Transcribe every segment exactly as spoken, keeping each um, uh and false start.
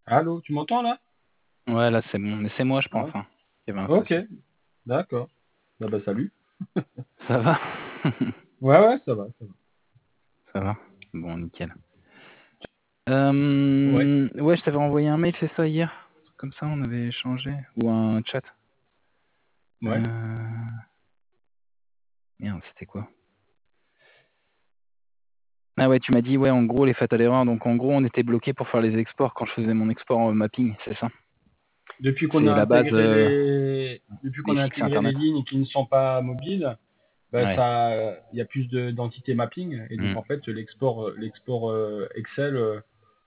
Allô, tu m'entends là? Ouais, là c'est bon, mais c'est moi je pense, Ah, hein. Il y avait un ok, souci. d'accord. Bah, bah salut. Ça va? Ouais, ouais, ça va, ça va. Ça va? Bon, nickel. Ouais, Euh, ouais, je t'avais envoyé un mail, c'est ça, hier? Comme ça, on avait échangé. Ou un chat. ouais. Euh... Merde, c'était quoi? Ah ouais, tu m'as dit, ouais, en gros, les fatales erreurs. Donc, en gros, on était bloqué pour faire les exports quand je faisais mon export en mapping, c'est ça? Depuis qu'on a C'est la base, intégré euh, les, depuis les qu'on a fixes intégré les Internet. lignes qui ne sont pas mobiles, bah Ouais. ça, il y a plus de d'entités mapping et donc Hmm. en fait l'export, euh, l'export euh, Excel euh,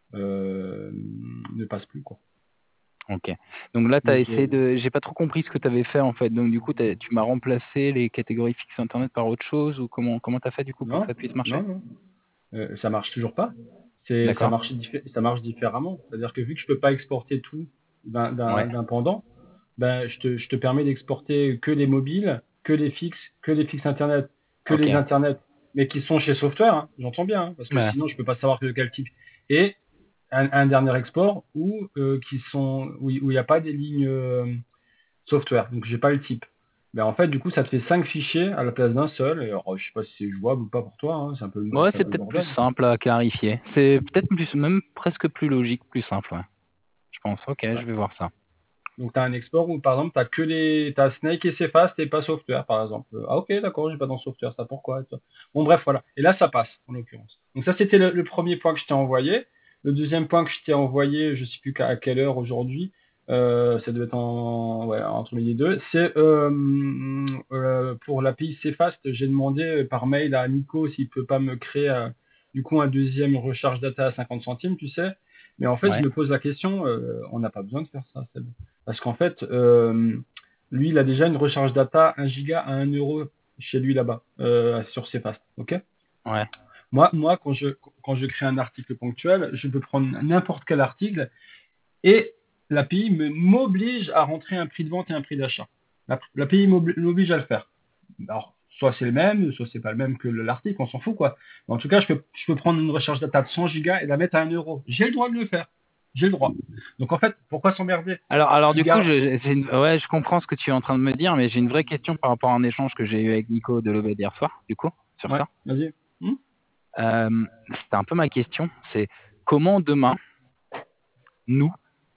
euh, ne passe plus quoi. Ok. Donc là, tu as Donc essayé j'ai- de... J'ai pas trop compris ce que tu avais fait, en fait. Donc, du coup, t'as- tu m'as remplacé les catégories fixes Internet par autre chose? Ou comment comment t'as fait, du coup, pour que non, ça puisse marcher? non, non, euh, ça marche toujours pas. C'est, ça D'accord. marche, diffé- ça marche différemment. C'est-à-dire que vu que je peux pas exporter tout d'un d'un- Ouais. d'un pendant, ben, je te, je te permets d'exporter que les mobiles, que les fixes, que les fixes Internet, que Ok. les Internet, mais qui sont chez Software, hein, j'entends bien, hein, parce que Ouais. sinon je peux pas savoir de quel type. Et un, un dernier export où euh, qui sont où il n'y a pas des lignes euh, Software, donc j'ai pas le type. Ben, en fait, du coup, ça te fait cinq fichiers à la place d'un seul. Et alors, je sais pas si c'est jouable ou pas pour toi, hein, c'est un peu, le- Ouais, c'est un c'est peu le peut-être plus bordel. simple à clarifier. C'est peut-être plus, même presque plus logique, plus simple, ouais. Je pense. Ok, je vais voir ça. Donc, tu as un export où, par exemple, tu as que les. T'as Snake et Cfast et pas Software, par exemple. Euh, Ah, ok, d'accord, j'ai pas dans Software, ça pourquoi? toi Bon, bref, voilà. Et là, ça passe, en l'occurrence. Donc, ça, c'était le, le premier point que je t'ai envoyé. Le deuxième point que je t'ai envoyé, je sais plus qu'à à quelle heure aujourd'hui, euh, ça devait être en, ouais, entre midi et deux, c'est euh, euh, pour l'A P I Cfast, j'ai demandé par mail à Nico s'il peut pas me créer euh, du coup un deuxième recharge data à cinquante centimes, tu sais. Mais en fait, je Ouais. me pose la question, euh, on n'a pas besoin de faire ça, Seb. Parce qu'en fait, euh, lui, il a déjà une recharge data un giga à un euro chez lui là-bas, euh, sur Cfast. Ok. Ouais. Moi, moi quand, je, quand je crée un article ponctuel, je peux prendre n'importe quel article et l'A P I me- m'oblige à rentrer un prix de vente et un prix d'achat. L'A P I m'obli- m'oblige à le faire. Alors, soit c'est le même, soit c'est pas le même que le- l'article, on s'en fout quoi. Mais en tout cas, je peux, je peux prendre une recharge data de cent gigas et la mettre à un euro. J'ai le droit de le faire. J'ai le droit. Donc en fait, pourquoi s'emmerder? Alors, alors Tu du coup, gardes. je, j'ai une- ouais, je comprends ce que tu es en train de me dire, mais j'ai une vraie question par rapport à un échange que j'ai eu avec Nico de Lobed hier soir, du coup, sur Ouais, ça. vas-y. Hmm. Euh, C'était un peu ma question. C'est comment demain, nous,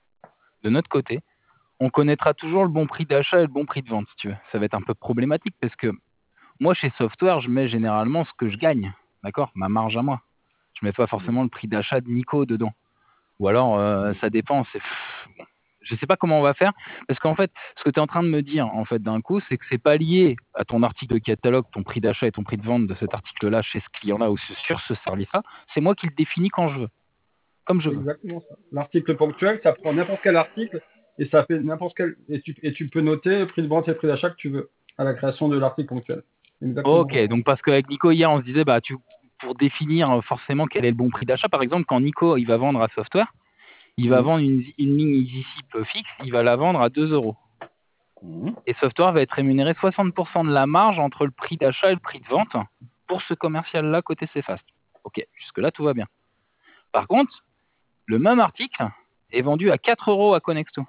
de notre côté, on connaîtra toujours le bon prix d'achat et le bon prix de vente, si tu veux. Ça va être un peu problématique parce que moi, chez Software, je mets généralement ce que je gagne, d'accord, ma marge à moi. Je mets pas forcément le prix d'achat de Nico dedans. Ou alors, euh, ça dépend. C'est, bon, je sais pas comment on va faire, parce qu'en fait, ce que tu es en train de me dire, en fait, d'un coup, c'est que c'est pas lié à ton article de catalogue, ton prix d'achat et ton prix de vente de cet article-là chez ce client-là ou sur ce service-là. C'est moi qui le définis quand je veux, comme je C'est veux. exactement ça. L'article ponctuel, ça prend n'importe quel article et ça fait n'importe quel. Et tu, et tu peux noter le prix de vente et le prix d'achat que tu veux à la création de l'article ponctuel. C'est exactement Ok, ça. donc parce qu'avec Nico hier, on se disait, bah, tu, pour définir euh, forcément quel est le bon prix d'achat, par exemple, quand Nico il va vendre à Software, il va Mhm. vendre une, une ligne EasySip fixe, il va la vendre à deux euros. Mhm. Et Software va être rémunéré soixante pour cent de la marge entre le prix d'achat et le prix de vente pour ce commercial-là côté Cfast. Ok, jusque-là, tout va bien. Par contre, le même article est vendu à quatre euros à Connexto.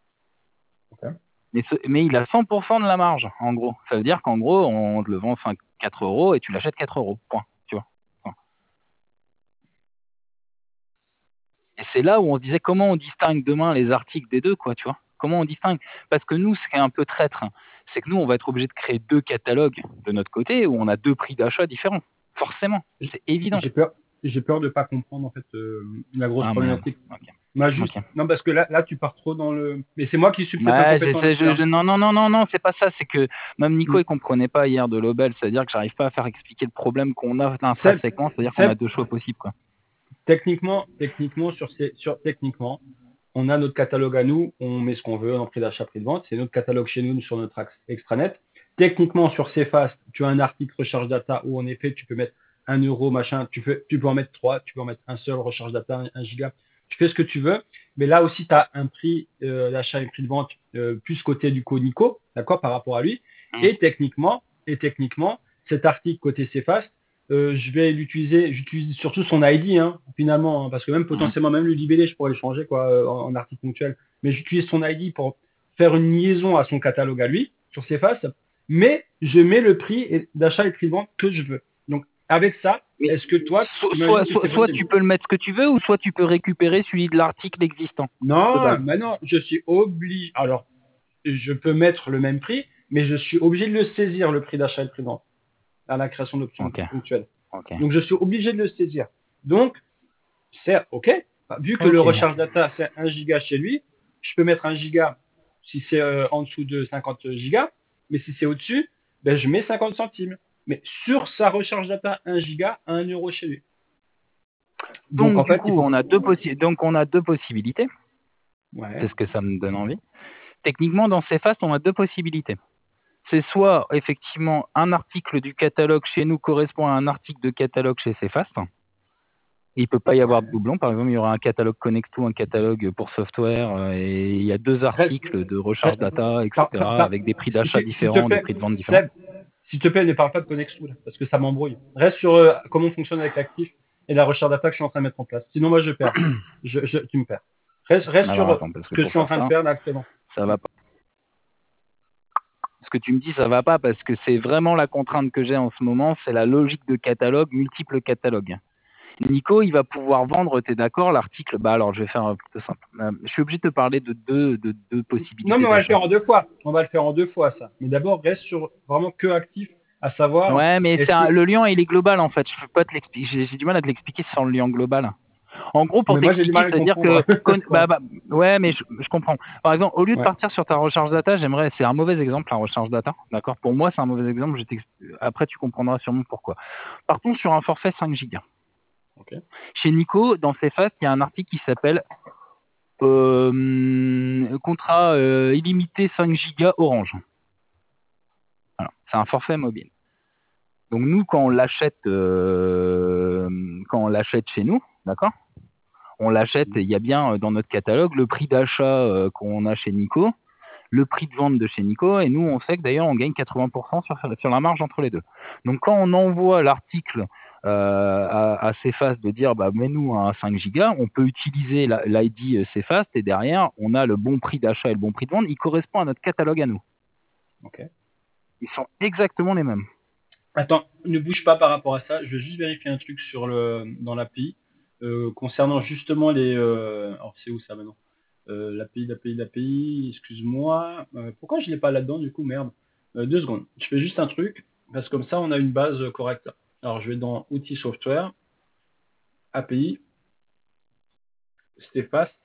Ok. Mais, ce- mais il a cent pour cent de la marge, en gros. Ça veut dire qu'en gros, on te le vend enfin, quatre euros et tu l'achètes quatre euros. Point. Tu vois. Point. Et c'est là où on se disait comment on distingue demain les articles des deux, quoi, tu vois. Comment on distingue? Parce que nous, ce qui est un peu traître, c'est que nous, on va être obligé de créer deux catalogues de notre côté où on a deux prix d'achat différents. Forcément, J- c'est évident. J'ai peur, j'ai peur de pas comprendre en fait euh, la grosse Ah merde. problématique. Ok. Moi juste, Ok. non parce que là, là tu pars trop dans le. Mais c'est moi qui suis peut-être Ouais, incompétent j'essaie, là-dessus. je, Hein. je, non, non, non, non, non, c'est pas ça. C'est que même Nico, Mm. il comprenait pas hier de Lobel. C'est-à-dire que j'arrive pas à faire expliquer le problème qu'on a Seb, intrinsèquement. C'est-à-dire qu'on Seb, a deux choix possibles, quoi. techniquement, techniquement sur ces, sur techniquement, on a notre catalogue à nous, on met ce qu'on veut en prix d'achat, prix de vente. C'est notre catalogue chez nous sur notre axe extranet. Techniquement, sur Cfast, tu as un article recharge data où en effet, tu peux mettre un euro, machin, tu peux, tu peux en mettre trois, tu peux en mettre un seul recharge data, un, un giga. Tu fais ce que tu veux. Mais là aussi, tu as un prix euh, d'achat et prix de vente euh, plus côté du Conico, d'accord, par rapport à lui. Hmm. Et techniquement, et techniquement, cet article côté Cfast, euh, je vais l'utiliser, j'utilise surtout son I D, hein, finalement, hein, parce que même Mhm. potentiellement, même le libellé, je pourrais le changer quoi, euh, en, en article ponctuel. Mais j'utilise son I D pour faire une liaison à son catalogue à lui, sur ses faces, mais je mets le prix et- d'achat et prix de vente que je veux. Donc, avec ça, Mais est-ce que toi, so- j'imagine soit, que soit, c'est soit tu possible? peux le mettre ce que tu veux, ou soit tu peux récupérer celui de l'article existant de Non, base. maintenant, je suis obligé. Alors, je peux mettre le même prix, mais je suis obligé de le saisir, le prix d'achat et le prix de vente, à la création d'options Ok, ponctuelles. ok, Donc, je suis obligé de le saisir. Donc, c'est OK. Vu que le ok. recharge data, c'est un giga chez lui, je peux mettre un giga si c'est euh, en dessous de cinquante gigas, mais si c'est au-dessus, ben, je mets cinquante centimes. Mais sur sa recharge data, un giga, un euro chez lui. Donc, Donc en du fait, il coup, faut. on a deux possi- donc on a deux possibilités. C'est Ouais. ce que ça me donne envie. Techniquement, dans Cefast, on a deux possibilités. C'est soit effectivement un article du catalogue chez nous correspond à un article de catalogue chez Cefast. Il peut pas y avoir de Ouais. doublon. Par exemple, il y aura un catalogue Connect-to, un catalogue pour software, euh, et il y a deux Reste, articles de recharge reste- data, par- et cetera, par- par- avec des prix si d'achat tu- S'il te différents, des plaît, prix de vente différents. Seb, s'il te plaît, ne parle pas de Connextool, parce que ça m'embrouille. Reste sur euh, comment on fonctionne avec l'actif et la recherche d'attaque que je suis en train de mettre en place. Sinon, moi, je perds. Je, je- tu me perds. Reste, reste sur Alors euh, attends, parce ce que que je pour suis en faire train de ça, faire là actuellement. ça va pas. Ce que tu me dis, ça va pas, parce que c'est vraiment la contrainte que j'ai en ce moment, c'est la logique de catalogue, multiples catalogues. Nico, il va pouvoir vendre, t'es d'accord, l'article. Bah alors, je vais faire euh, plutôt simple. Euh, je suis obligé de te parler de deux, de deux Non, mais possibilités on va le d'achat. faire en deux fois. On va le faire en deux fois, ça. Mais d'abord, reste sur vraiment que actif, à savoir, Ouais, mais est-ce c'est un- que. le lien, il est global en fait. Je peux pas te l'expliquer. J'ai j'ai du mal à te l'expliquer sans le lien global. En gros, pour Mais moi, j'ai du t'expliquer, mal à le c'est-à-dire comprendre. que, con- bah, Ouais. bah, ouais, mais je, je comprends. Par exemple, au lieu de Ouais. partir sur ta recharge data, j'aimerais, c'est un mauvais exemple, la recharge data, d'accord? Pour moi, c'est un mauvais exemple. Je t'ex- Après, tu comprendras sûrement pourquoi. Partons sur un forfait cinq gigas. Ok. Chez Nico, dans Cefast, il y a un article qui s'appelle euh, contrat euh, illimité cinq gigas Orange. Voilà. C'est un forfait mobile. Donc nous, quand on l'achète, euh, quand on l'achète chez nous, d'accord? On l'achète, il y a bien euh, dans notre catalogue le prix d'achat euh, qu'on a chez Nico, le prix de vente de chez Nico, et nous, on sait que d'ailleurs, on gagne quatre-vingts pour cent sur, sur la marge entre les deux. Donc quand on envoie l'article euh, à, à Cefast de dire, bah, mets-nous un cinq gigas, on peut utiliser l'I D Cefast, et derrière, on a le bon prix d'achat et le bon prix de vente, il correspond à notre catalogue à nous. Ok. Ils sont exactement les mêmes. Attends, ne bouge pas par rapport à ça. Je vais juste vérifier un truc sur le dans l'A P I euh, concernant justement les. Euh, alors c'est où ça maintenant? Euh, l'A P I, l'A P I, l'A P I. Excuse-moi. Euh, pourquoi je l'ai pas là-dedans du coup? Merde. Euh, deux secondes. Je fais juste un truc parce que comme ça on a une base euh, correcte. Alors je vais dans outils software, A P I, Stefast,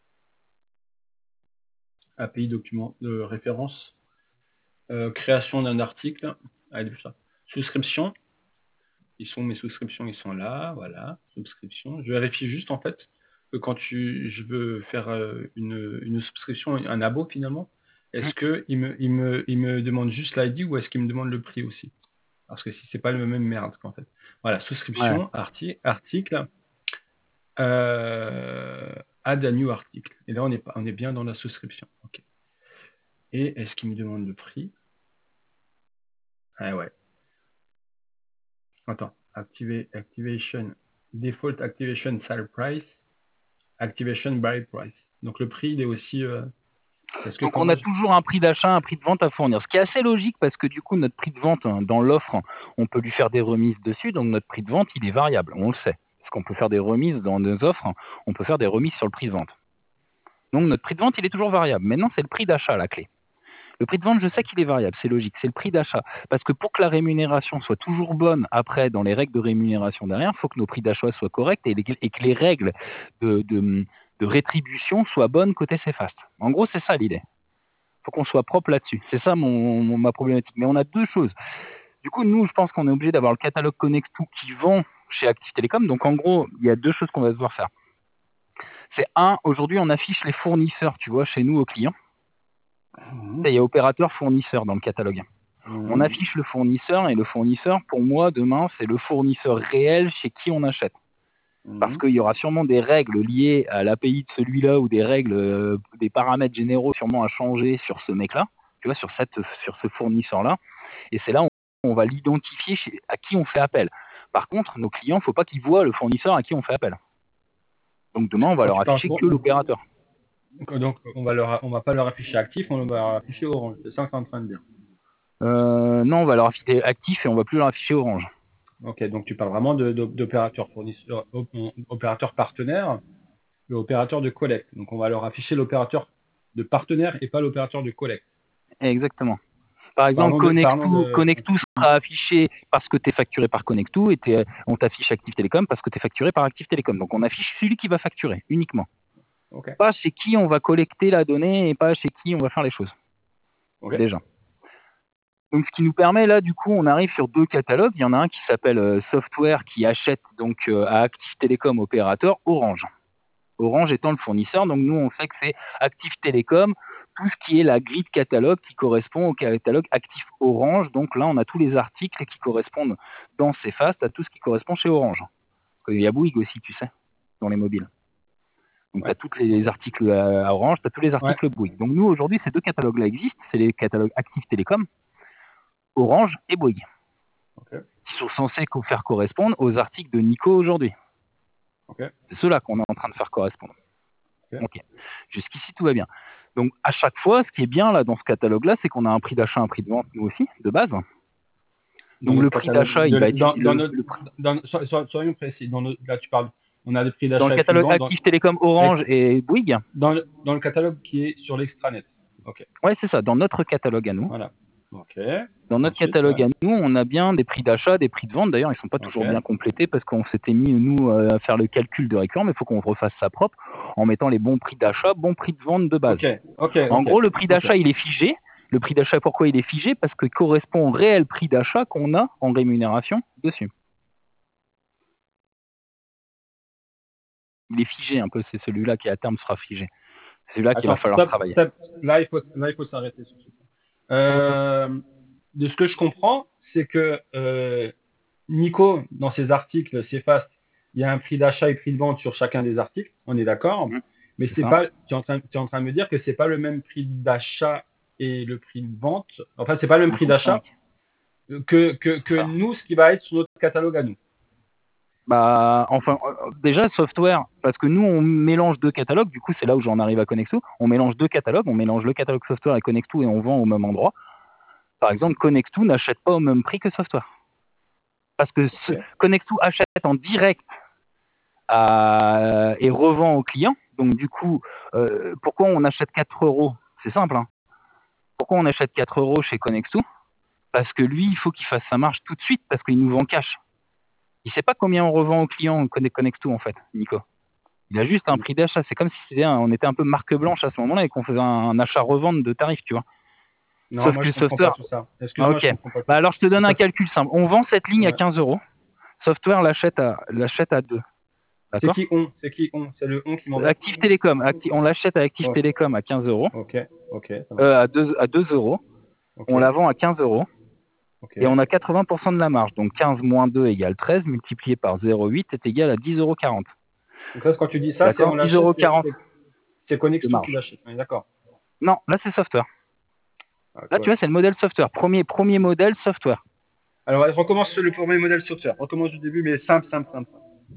A P I document de référence, euh, création d'un article. Allez, ça. Souscription. Ils sont mes souscriptions, ils sont là, voilà, souscription. Je vérifie juste en fait que quand tu, je veux faire euh, une, une souscription, un abo finalement, est-ce que il me, il me, il me demande juste l'I D ou est-ce qu'il me demande le prix aussi? Parce que si c'est pas le même merde qu'en fait. Voilà, Ouais. souscription, arti- article, euh, add a new article. Et là on est, pas- on est bien dans la souscription. Ok. Et est-ce qu'il me demande le prix? Ah ouais. Attends, Activa- activation, default activation sale price. Activation by price. Donc le prix, il est aussi. euh, Est-ce que Donc on comment a je- toujours un prix d'achat, un prix de vente à fournir. Ce qui est assez logique parce que du coup notre prix de vente hein, dans l'offre, on peut lui faire des remises dessus, donc notre prix de vente il est variable, on le sait. Parce qu'on peut faire des remises dans nos offres, on peut faire des remises sur le prix de vente. Donc notre prix de vente il est toujours variable. Maintenant c'est le prix d'achat la clé. Le prix de vente je sais qu'il est variable, c'est logique, c'est le prix d'achat. Parce que pour que la rémunération soit toujours bonne après dans les règles de rémunération derrière, il faut que nos prix d'achat soient corrects et, les- et que les règles de, de, de rétribution soient bonnes côté Cefast. En gros c'est ça l'idée. Faut qu'on soit propre là-dessus. C'est ça mon, mon- ma problématique. Mais on a deux choses. Du coup, nous, je pense qu'on est obligé d'avoir le catalogue Connect-to qui vend chez Active Telecom. Donc, en gros, il y a deux choses qu'on va devoir faire. C'est un, aujourd'hui, on affiche les fournisseurs, tu vois, chez nous aux clients. Mhm. Il y a opérateur fournisseur dans le catalogue. On Mhm. affiche le fournisseur et le fournisseur, pour moi, demain, c'est le fournisseur réel chez qui on achète. Parce Mhm. qu'il y aura sûrement des règles liées à l'A P I de celui-là ou des règles, euh, des paramètres généraux sûrement à changer sur ce mec-là, tu vois, sur, cette, sur ce fournisseur-là. Et c'est là où on va l'identifier chez- à qui on fait appel. Par contre, nos clients, il ne faut pas qu'ils voient le fournisseur à qui on fait appel. Donc demain, on va Quand leur tu parles afficher pour- que l'opérateur. Donc, on va leur, on va pas leur afficher actif, on va leur afficher orange. C'est ça que tu es en train de dire. Euh, non, on va leur afficher actif et on va plus leur afficher orange. Ok, donc tu parles vraiment de- de- d'opérateurs fournisseurs, op- opérateurs partenaires et opérateurs de collecte. Donc, on va leur afficher l'opérateur de partenaire et pas l'opérateur de collecte. Exactement. Par exemple, Parlons de, parlons Connectou, de... Connectou sera affiché parce que tu es facturé par Connectou et t'es- on t'affiche Active Télécom parce que tu es facturé par Active Télécom. Donc on affiche celui qui va facturer uniquement. Ok, Pas chez qui on va collecter la donnée et pas chez qui on va faire les choses. ok. Déjà. Donc ce qui nous permet là, du coup, on arrive sur deux catalogues. Il y en a un qui s'appelle euh, Software qui achète donc euh, à Active Télécom opérateur Orange. Orange étant le fournisseur, donc nous on sait que c'est Active Télécom, tout ce qui est la grille de catalogue qui correspond au catalogue Actif Orange. Donc là on a tous les articles qui correspondent dans Cefast à tout ce qui correspond chez Orange. Parce qu'il y a Bouygues aussi, tu sais, dans les mobiles. Donc tu as Ouais. tous les articles à Orange, tu as tous les Ouais. articles Bouygues. Donc nous aujourd'hui ces deux catalogues-là existent, c'est les catalogues Active Télécom, Orange et Bouygues, Ok, qui sont censés co- faire correspondre aux articles de Nico aujourd'hui. ok, C'est ceux-là qu'on est en train de faire correspondre. ok. Ok. Jusqu'ici, tout va bien. Donc, à chaque fois, ce qui est bien là dans ce catalogue-là, c'est qu'on a un prix d'achat, un prix de vente, nous aussi, de base. Dans Donc, notre le prix catalogue, d'achat, il de- va être dans, dans le, notre, le prix- dans, so- so- soyons précis. Dans notre- là, tu parles, on a des prix dans le d'achat et prix de catalogue vente dans, Active Télécom Orange et Bouygues. dans le, dans le catalogue qui est sur l'extranet. Ok, Ouais, c'est ça. Dans notre catalogue à nous, voilà. Ok. dans notre Ensuite, catalogue ouais. à nous, on a bien des prix d'achat, des prix de vente. D'ailleurs, ils sont pas Ok. toujours bien complétés parce qu'on s'était mis nous euh, à faire le calcul de récurrent, mais il faut qu'on refasse ça propre en mettant les bons prix d'achat, bons prix de vente de base. Ok, ok, En ok. gros, le prix Ok. d'achat, il est figé. Le prix d'achat, pourquoi il est figé? Parce qu'il correspond au réel prix d'achat qu'on a en rémunération dessus. Il est figé un peu, c'est celui-là qui à terme sera figé. C'est celui-là qu'il va Attends, falloir stop, travailler. stop. Là, il faut, là, il faut s'arrêter sur ce point. Euh, de ce que je comprends, c'est que euh, Nico, dans ses articles, c'est fast. Il y a un prix d'achat et prix de vente sur chacun des articles. On est d'accord. Mmh, Mais c'est c'est ça. pas. Tu es en train, tu es en train de me dire que c'est pas le même prix d'achat et le prix de vente. Enfin, c'est pas le même prix d'achat cinq. que, que, que Ça. nous, ce qui va être sur notre catalogue à nous. Bah, enfin, euh, déjà, software, parce que nous, on mélange deux catalogues, du coup, c'est là où j'en arrive à Connexto. On mélange deux catalogues, on mélange le catalogue software et Connexto et on vend au même endroit. Par exemple, Connexto n'achète pas au même prix que software. Parce que ce, Ok. Connexto achète en direct à, et revend au client. Donc, du coup, euh, pourquoi on achète quatre euros? C'est simple, hein. Pourquoi on achète quatre euros chez Connexto? Parce que lui, il faut qu'il fasse sa marge tout de suite parce qu'il nous vend cash. Il ne sait pas combien on revend au client Connexto, en fait, Nico. Il a juste un prix d'achat. C'est comme si c'était un- on était un peu marque blanche à ce moment-là et qu'on faisait un, un achat-revente de tarifs, tu vois. Non, Sauf moi que je le comprends pas software. tout ça. Ah, Excuse-moi, ok. je comprends pas tout Bah ça. alors, je te donne un Ça- calcul simple. On vend cette ligne à ouais. quinze euros. Software l'achète à, l'achète à deux. C'est D'accord? qui on? C'est qui on? C'est le on qui m'embête. Active Télécom. Acti- on l'achète à Active Oh, Télécom à quinze euros. ok, ok, ça marche. Euh, à deux, à deux euros. Ok, On la vend à quinze euros. ok. Et on a quatre-vingts pour cent de la marge. Donc quinze moins deux égale treize, multiplié par zéro virgule huit est égal à dix euros quarante. Donc là, quand tu dis ça, c'est on D'accord? dix l'achète, euros c'est quarante c'est- c'est de Connexto qui marge. l'achète. On est d'accord. Non, là c'est software. Ah, Là quoi. tu vois, c'est le modèle software. Premier, premier modèle software. Alors, on recommence le premier modèle software. On recommence du début, mais simple, simple, simple.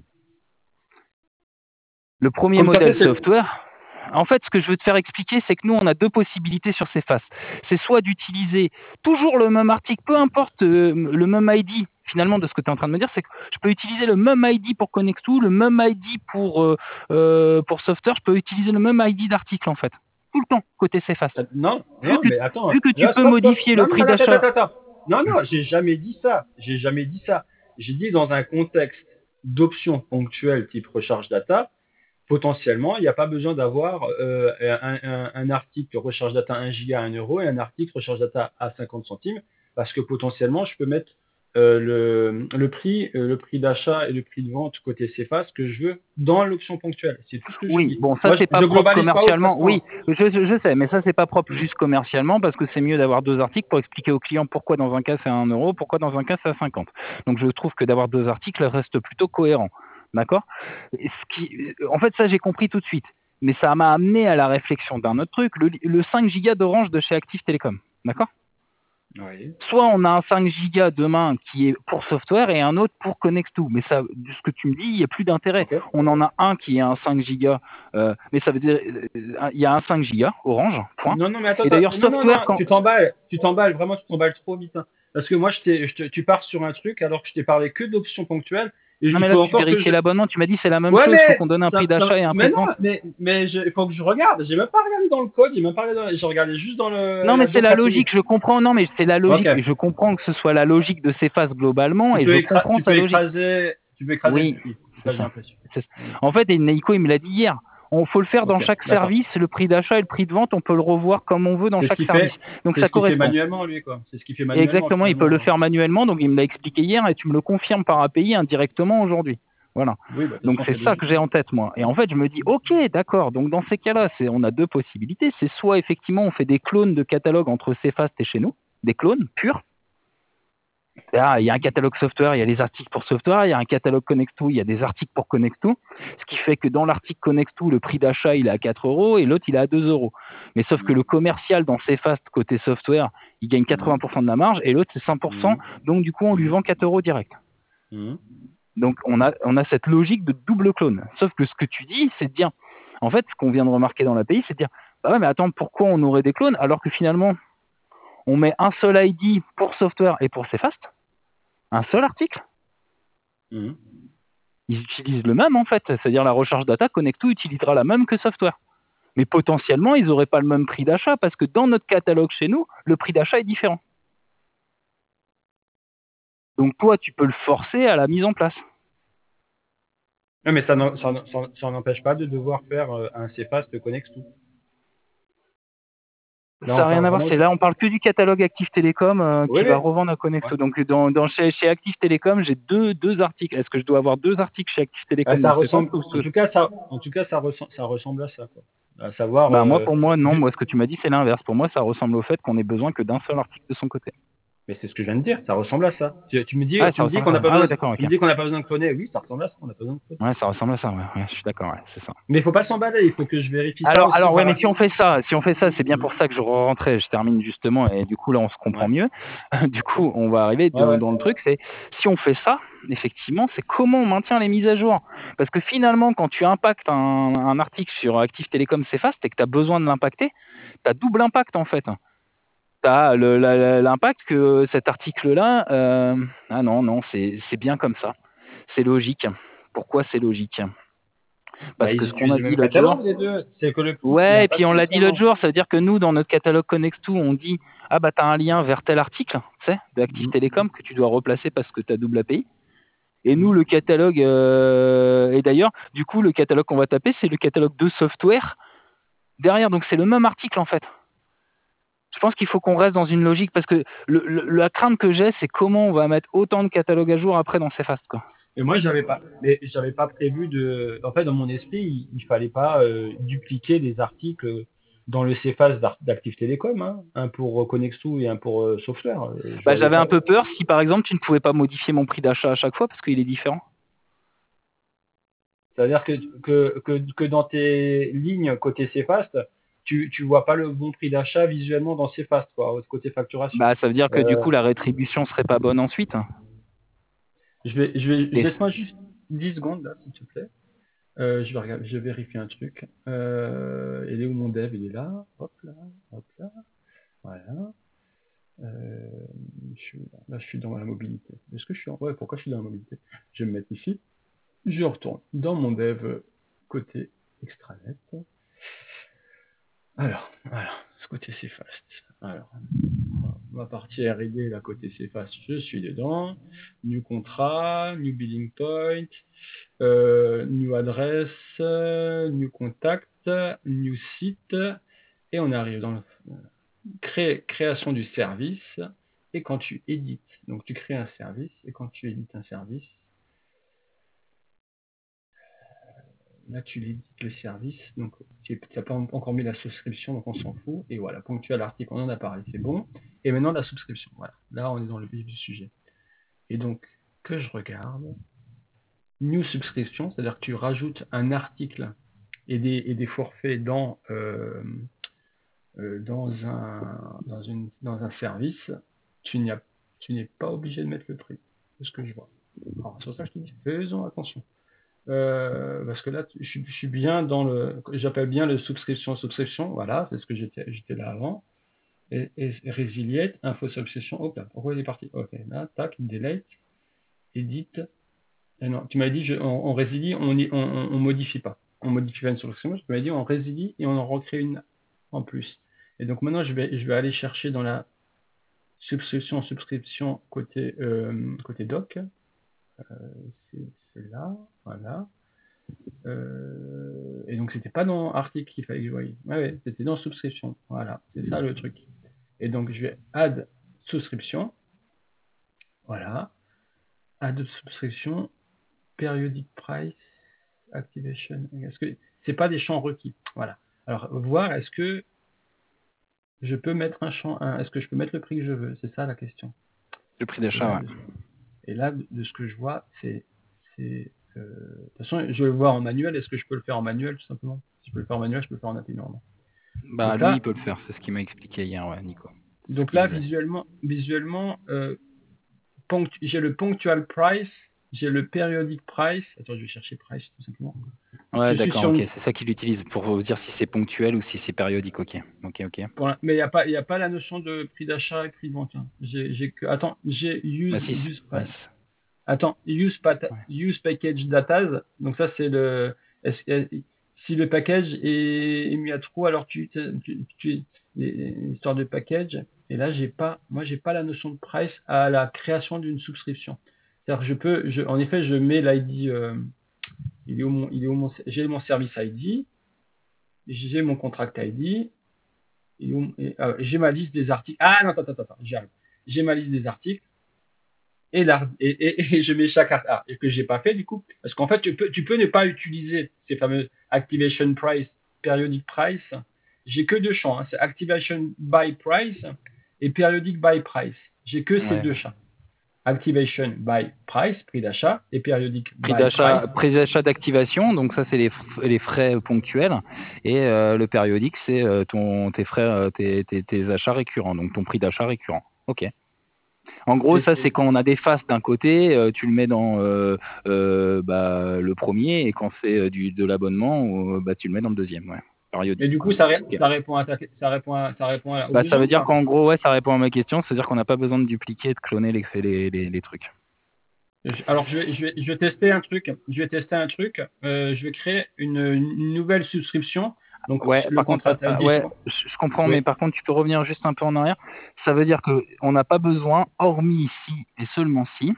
Le premier Comme ça modèle fait, c'est. software, en fait, ce que je veux te faire expliquer, c'est que nous, on a deux possibilités sur Cefas. C'est soit d'utiliser toujours le même article, peu importe euh, le même I D, finalement, de ce que tu es en train de me dire, c'est que je peux utiliser le même I D pour Connexto, le même I D pour, euh, euh, pour Software, je peux utiliser le même I D d'article, en fait. Tout le temps, côté Cefas. Euh, Non, Vu non, que, mais attends. vu que tu Là, peux stop, stop. modifier le Non, non, prix non, attends, d'achat. attends, attends. Non, non, j'ai jamais dit ça. J'ai jamais dit ça. J'ai dit dans un contexte d'options ponctuelles type recharge data, potentiellement, il n'y a pas besoin d'avoir euh, un, un- un article recharge data un giga à un euro et un article recharge data à cinquante centimes, parce que potentiellement, je peux mettre euh, le, le prix, euh, le prix d'achat et le prix de vente côté Cefas que je veux dans l'option ponctuelle. C'est tout ce que je Oui, dis. bon, ça Moi, c'est je, pas je propre globalise pas autre commercialement. point. Oui, je, je, je sais, mais ça c'est pas propre juste commercialement parce que c'est mieux d'avoir deux articles pour expliquer au client pourquoi dans un cas c'est à un euro, pourquoi dans un cas c'est à cinquante. Donc je trouve que d'avoir deux articles reste plutôt cohérent. D'accord? Et ce qui, En fait, ça j'ai compris tout de suite. Mais ça m'a amené à la réflexion d'un autre truc, le, le cinq gigas d'Orange de chez Active Télécom. D'accord? Oui. Soit on a un cinq gigas demain qui est pour software et un autre pour Connect2. Mais ça, de ce que tu me dis, il n'y a plus d'intérêt. Ok. On en a un qui est un cinq gigas, euh, mais ça veut dire euh, il y a un cinq gigas Orange, point. Non, non, mais attends, Et attends. d'ailleurs Non, non, software non, quand tu t'emballes, tu t'emballes, vraiment, tu t'emballes trop vite, hein. Parce que moi, je t'ai, je te- tu pars sur un truc alors que je t'ai parlé que d'options ponctuelles. Et non il mais là faut tu encore que vérifiais je. l'abonnement, tu m'as dit c'est la même Ouais, chose, il faut mais qu'on donne un prix ça, ça- d'achat et un mais prix de non, vente. mais, mais je- il faut que je regarde. J'ai même pas regardé dans le code, j'ai même pas regardé. dans- J'ai regardé juste dans le, Non mais la c'est doc la API. logique, je comprends. Non mais c'est la Ok. logique, je comprends que ce soit la logique de ces phases globalement Tu et peux je écra- comprends tu sa peux logique. écraser, tu peux écraser le Oui, prix. C'est c'est ça, j'ai ça. l'impression. C'est- Mm. En fait, et Neiko, il me l'a dit hier. On faut le faire dans Ok, chaque d'accord. service. Le prix d'achat et le prix de vente, on peut le revoir comme on veut dans C'est ce chaque qu'il service. fait, Donc c'est ça ce qu'il fait correspond. manuellement, lui, quoi. C'est ce qu'il fait Et manuellement, exactement, il peut le finalement, hein. faire manuellement. Donc il me l'a expliqué hier et tu me le confirmes par A P I indirectement aujourd'hui. Voilà. Oui, bah, de toute Donc façon, c'est c'est ça que logique, j'ai hein. en tête moi. Et en fait, je me dis, ok, d'accord. Donc dans ces cas-là, c'est, on a deux possibilités. C'est soit effectivement on fait des clones de catalogue entre Cfast et chez nous, des clones purs. Ah, il y a un catalogue software, il y a les articles pour software, il y a un catalogue Connect2, il y a des articles pour Connect2, ce qui fait que dans l'article Connect2, le prix d'achat il est à quatre euros et l'autre il est à deux euros. Mais sauf que Mm. le commercial dans Cfast côté software, il gagne Mm. quatre-vingts pour cent de la marge et l'autre c'est cent pour cent, Mm. donc du coup on lui Mm. vend quatre euros direct. Mm. Donc on a, on a cette logique de double clone. Sauf que ce que tu dis, c'est de dire, en fait, ce qu'on vient de remarquer dans l'A P I, c'est de dire, bah ouais, mais attends, pourquoi on aurait des clones alors que finalement on met un seul I D pour software et pour Cfast, un seul article. Mm. Ils utilisent le même en fait, c'est-à-dire la recharge data, Connect2 utilisera la même que software. Mais potentiellement, ils n'auraient pas le même prix d'achat parce que dans notre catalogue chez nous, le prix d'achat est différent. Donc toi, tu peux le forcer à la mise en place. Ouais, mais ça n'en- ça n'en- ça n'en- ça n'empêche pas de devoir faire euh, un Cfast Connect tout. Là, Ça on n'a rien parle à voir, vraiment c'est de. là, on parle que du catalogue Active Télécom euh, Oui, qui va mais. revendre à Ouais. Connect2. Donc dans, dans- chez, chez Active Télécom, j'ai deux, deux articles. Est-ce que je dois avoir deux articles chez Active Ouais, Télécom ça dans Cfast ressemble. ou En ce- tout cas, ça, en tout cas, ça ressemble, ça ressemble à ça, quoi. À savoir, Bah moi, euh, pour moi, non. vu- Moi, ce que tu m'as dit, c'est l'inverse. Pour moi, ça ressemble au fait qu'on ait besoin que d'un seul article de son côté. mais c'est ce que je viens de dire. Ça ressemble à ça. Tu, tu me dis, Ah, tu ça me dis ressemble qu'on à n'a ça. pas Ah ouais, besoin, d'accord, tu ok. me dis qu'on n'a pas besoin de cloner. Oui, ça ressemble à ça. On n'a pas besoin de cloner. Ouais, ça ressemble à ça, ouais, ouais, je suis d'accord, ouais, c'est ça. Mais il faut pas s'emballer. Il faut que je vérifie ça Alors, aussi alors par ouais, mais rapport. si on fait ça, si on fait ça, c'est bien pour ça que je rentrais. Je termine justement, et du coup là, on se comprend Ouais. mieux. Du coup, on va arriver Ouais, dans, ouais. dans le truc. C'est si on fait ça, effectivement, c'est comment on maintient les mises à jour. Parce que finalement, quand tu impactes un, un article sur Active Télécom Cfast et que tu as besoin de l'impacter, tu as double impact en fait. Tu as l'impact que cet article-là, euh, ah non, non, c'est c'est bien comme ça. C'est logique. Pourquoi c'est logique? Bah, Parce ils que ce qu'on utilisent a le dit même l'autre jour. catalogue, les deux. C'est que le prix qui Ouais, et puis impacte on l'a dit l'autre différemment. jour, ça veut dire que nous, dans notre catalogue Connect2, on dit ah bah t'as un lien vers tel article, tu sais, de Active Mm. Télécom que tu dois replacer parce que tu as double A P I. Et nous, Mm. le catalogue, euh, et d'ailleurs, du coup, le catalogue qu'on va taper, c'est le catalogue de software derrière. Donc c'est le même article en fait. Je pense qu'il faut qu'on reste dans une logique parce que le, le- la crainte que j'ai, c'est comment on va mettre autant de catalogues à jour après dans Cfast, quoi. Et moi, j'avais pas, mais j'avais pas prévu de. En fait, dans mon esprit, il, il fallait pas euh, dupliquer des articles dans le Cfast d'Ar- d'Active Télécom, hein. Un pour euh, Connexou et un pour euh, Software. Euh, Je Bah, voyais j'avais pas. un peu peur si par exemple tu ne pouvais pas modifier mon prix d'achat à chaque fois parce qu'il est différent. C'est-à-dire que, que, que, que dans tes lignes côté Cfast, tu, tu vois pas le bon prix d'achat visuellement dans Cfast, quoi, côté facturation. Bah, ça veut dire que du Euh, coup la rétribution serait pas bonne ensuite. je vais, je vais, Les- laisse-moi juste dix secondes là, s'il te plaît. Euh, je vais regarder, je vais vérifier un truc. Euh, il est où mon dev? Il est là. Hop là, hop là. Voilà. Euh, je suis, là, je suis dans la mobilité. Est-ce que je suis en... Ouais, pourquoi je suis dans la mobilité? Je vais me mettre ici. Je retourne dans mon dev côté extranet. Alors, voilà, ce côté Cfast. Alors, ma partie R et D, la côté Cfast, je suis dedans. New contrat, new billing point, euh, new adresse, euh, new contact, new site. Et on arrive dans le cré- création du service. Et quand tu édites, donc tu crées un service, et quand tu édites un service, là tu édites le service, donc tu n'as pas encore mis la souscription, donc on s'en fout. Et voilà, ponctuel l'article, on en a parlé, c'est bon. Et maintenant la souscription, voilà. Là on est dans le vif du sujet. Et donc, que je regarde, new subscription, c'est-à-dire que tu rajoutes un article et des, et des forfaits dans, euh, euh, dans, un, dans, une, dans un service. tu n'y as, tu n'es pas obligé de mettre le prix. C'est ce que je vois. Alors, c'est pour ça que je te dis, faisons attention. Euh, parce que là, je, suis- je suis bien dans le, j'appelle bien le subscription subscription. Voilà, c'est ce que j'étais, j'étais là avant. Et, et Resiliate, info subscription. Hop là, pourquoi il est parti? Ok, là, tac, delete, edit. Et non, tu m'as dit, je, on, on résilie, on, y- on, on, on modifie pas. On modifie pas une subscription. Tu m'as dit, on résilie et on en recrée une en plus. Et donc maintenant, je vais, je vais aller chercher dans la subscription, subscription côté, euh, côté doc. Euh, c'est c'est là, voilà. Euh, et donc c'était pas dans article qu'il fallait que je voie. Ouais, ouais, c'était dans subscription. Voilà, c'est ça le truc. Et donc je vais add souscription. Voilà. Add subscription, periodic price, activation. Est-ce que c'est pas des champs requis? Voilà. Alors voir est-ce que je peux mettre un champ, un- est-ce que je peux mettre le prix que je veux? C'est ça la question. Le prix Et d'achat, là, ouais. de, et là, de, de ce que je vois, c'est, c'est, euh, de toute façon, je vais le voir en manuel. Est-ce que je peux le faire en manuel tout simplement? Si je peux le faire en manuel, je peux le faire en A P I normalement. Bah, Donc lui, là, il peut le faire. C'est ce qu'il m'a expliqué hier, ouais, Nico. C'est ce donc qu'il là, disait. visuellement, visuellement, euh, ponctu- j'ai le punctual price, j'ai le periodic price. Attends, je vais chercher price tout simplement. Ouais, Je suis d'accord, sur ok. une, C'est ça qu'il utilise pour vous dire si c'est ponctuel ou si c'est périodique, ok. Ok, ok. pour la- mais il n'y a pas, il y a pas la notion de prix d'achat et prix de vente. Hein. J'ai, j'ai que, attends, j'ai Bah, use, si. use, Ouais, pa- c'est- attends, use, pata- ouais. use package datas. Donc ça c'est le, est-ce que- si le package est, est mis à true, alors tu, tu, tu, une histoire de package. Et là j'ai pas, moi j'ai pas la notion de price à la création d'une souscription. C'est-à-dire que je peux, je, en effet, je mets l'I D, euh, il est où mon, il est où mon, j'ai mon service I D, j'ai mon contract I D, et où- et, euh, j'ai ma liste des articles. Ah non, attends, attends, attends, j'y arrive. J'ai ma liste des articles et, l'art- et, et, et je mets chaque article. Ah, et que j'ai pas fait du coup, parce qu'en fait, tu peux, tu peux ne pas utiliser ces fameux activation price, periodic price. J'ai que deux champs, hein, c'est activation by price et periodic by price. J'ai que ces Ouais. deux champs. Activation by price, prix d'achat, et periodic Prix by price. d'achat, prix d'achat d'activation, donc ça c'est les, f- les frais ponctuels, et euh, le périodique c'est euh, ton tes frais, euh, tes, tes, tes achats récurrents, donc ton prix d'achat récurrent. Ok. En gros, Et ça c'est c'est quand on a des faces d'un côté, euh, tu le mets dans euh, euh, bah, le premier, et quand c'est euh, du de l'abonnement, euh, bah tu le mets dans le deuxième, ouais. mais Périodique, du quoi. coup, ça, ré- Ok. ça répond à ta, ça répond à, ça répond à- aux Bah ça besoins veut ou dire pas? qu'en gros, ouais, ça répond à ma question, c'est-à-dire qu'on n'a pas besoin de dupliquer et de cloner les, les, les, les trucs. Je- Alors, je vais, je vais, je vais tester un truc. Je vais tester un truc. Euh, je vais créer une, une nouvelle souscription. Donc, Ouais, le par contre, euh, contrat euh, I D, je ouais, pense. je, je comprends, mais Oui. par contre, tu peux revenir juste un peu en arrière. Ça veut dire que on n'a pas besoin, hormis ici et seulement si,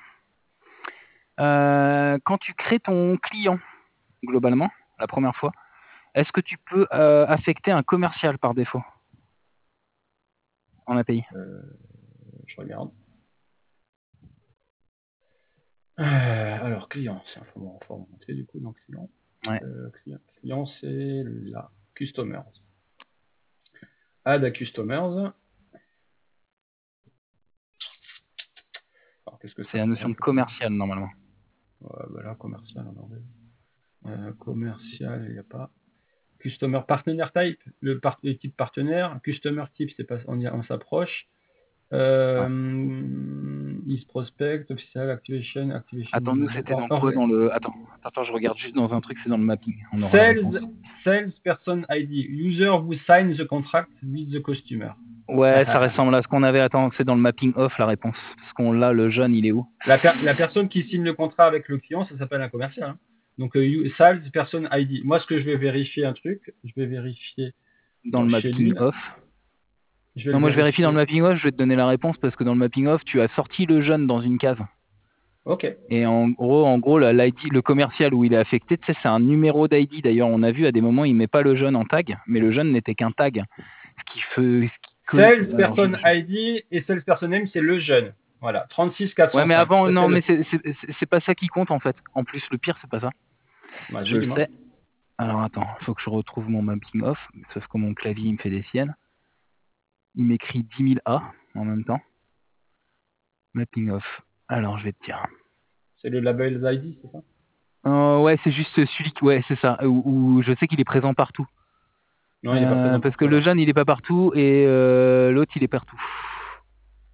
euh, quand tu crées ton client, globalement, la première fois, est-ce que tu peux euh, affecter un commercial par défaut en A P I? Euh, je regarde. Euh, alors, client, c'est un faut, faut remonter du coup dans client. Ouais. Euh, client, client c'est là. Customers. Add à customers. Alors, qu'est-ce que C'est ça la fait notion là? de commercial normalement. Ouais, bah là, commercial en anglais. Euh, commercial, il n'y a pas. Customer partenaire type, le, par le type partenaire. Customer type, c'est pas, on, y- on s'approche. Ouais. Euh, is prospect, official, activation, activation. Attends, nous c'était dans quoi dans le. Attends, attends, je regarde juste dans un truc, c'est dans le mapping. On aura la réponse. Sales, sales person I D, user who signs the contract with the customer. Ouais, ça ressemble à ce qu'on avait. Attends, c'est dans le mapping off la réponse. Parce qu'on l'a, le jeune, il est où? La, per la personne qui signe le contrat avec le client, ça s'appelle un commercial. Hein. Donc, euh, you- sales person I D. Moi, ce que je vais vérifier un truc, je vais vérifier Dans le dans, chez mapping lui. Là. off. Je vais Non, le moi je vérifie dans le vérifier. mapping off, je vais te donner la réponse parce que dans le mapping off, tu as sorti le jeune dans une case. Ok. Et en gros, en gros, l'I D, le commercial où il est affecté, tu sais, c'est un numéro d'I D. D'ailleurs, on a vu à des moments, il met pas le jeune en tag, mais le jeune n'était qu'un tag. Ce qui fait, ce qui que- Sales alors, je- person je- I D et sales person name, c'est le jeune. Voilà. trente-six Ouais, mais quatre cent cinq. avant, Ça, c'est non, le. mais c'est c'est- c'est- c'est pas ça qui compte en fait. En plus, le pire, c'est pas ça. Je Vas-y, le dis-moi. sais. Alors attends, il faut que je retrouve mon mapping off, sauf que mon clavier il me fait des siennes. Il m'écrit dix mille A en même temps. Mapping off. Alors je vais te dire. C'est le label I D, c'est ça? Euh, ouais, c'est juste celui qui, ouais, c'est ça, où, où je sais qu'il est présent partout. Non, il n'est pas Euh, présent parce partout que le alors. jeune il est pas partout et euh, l'autre il est partout.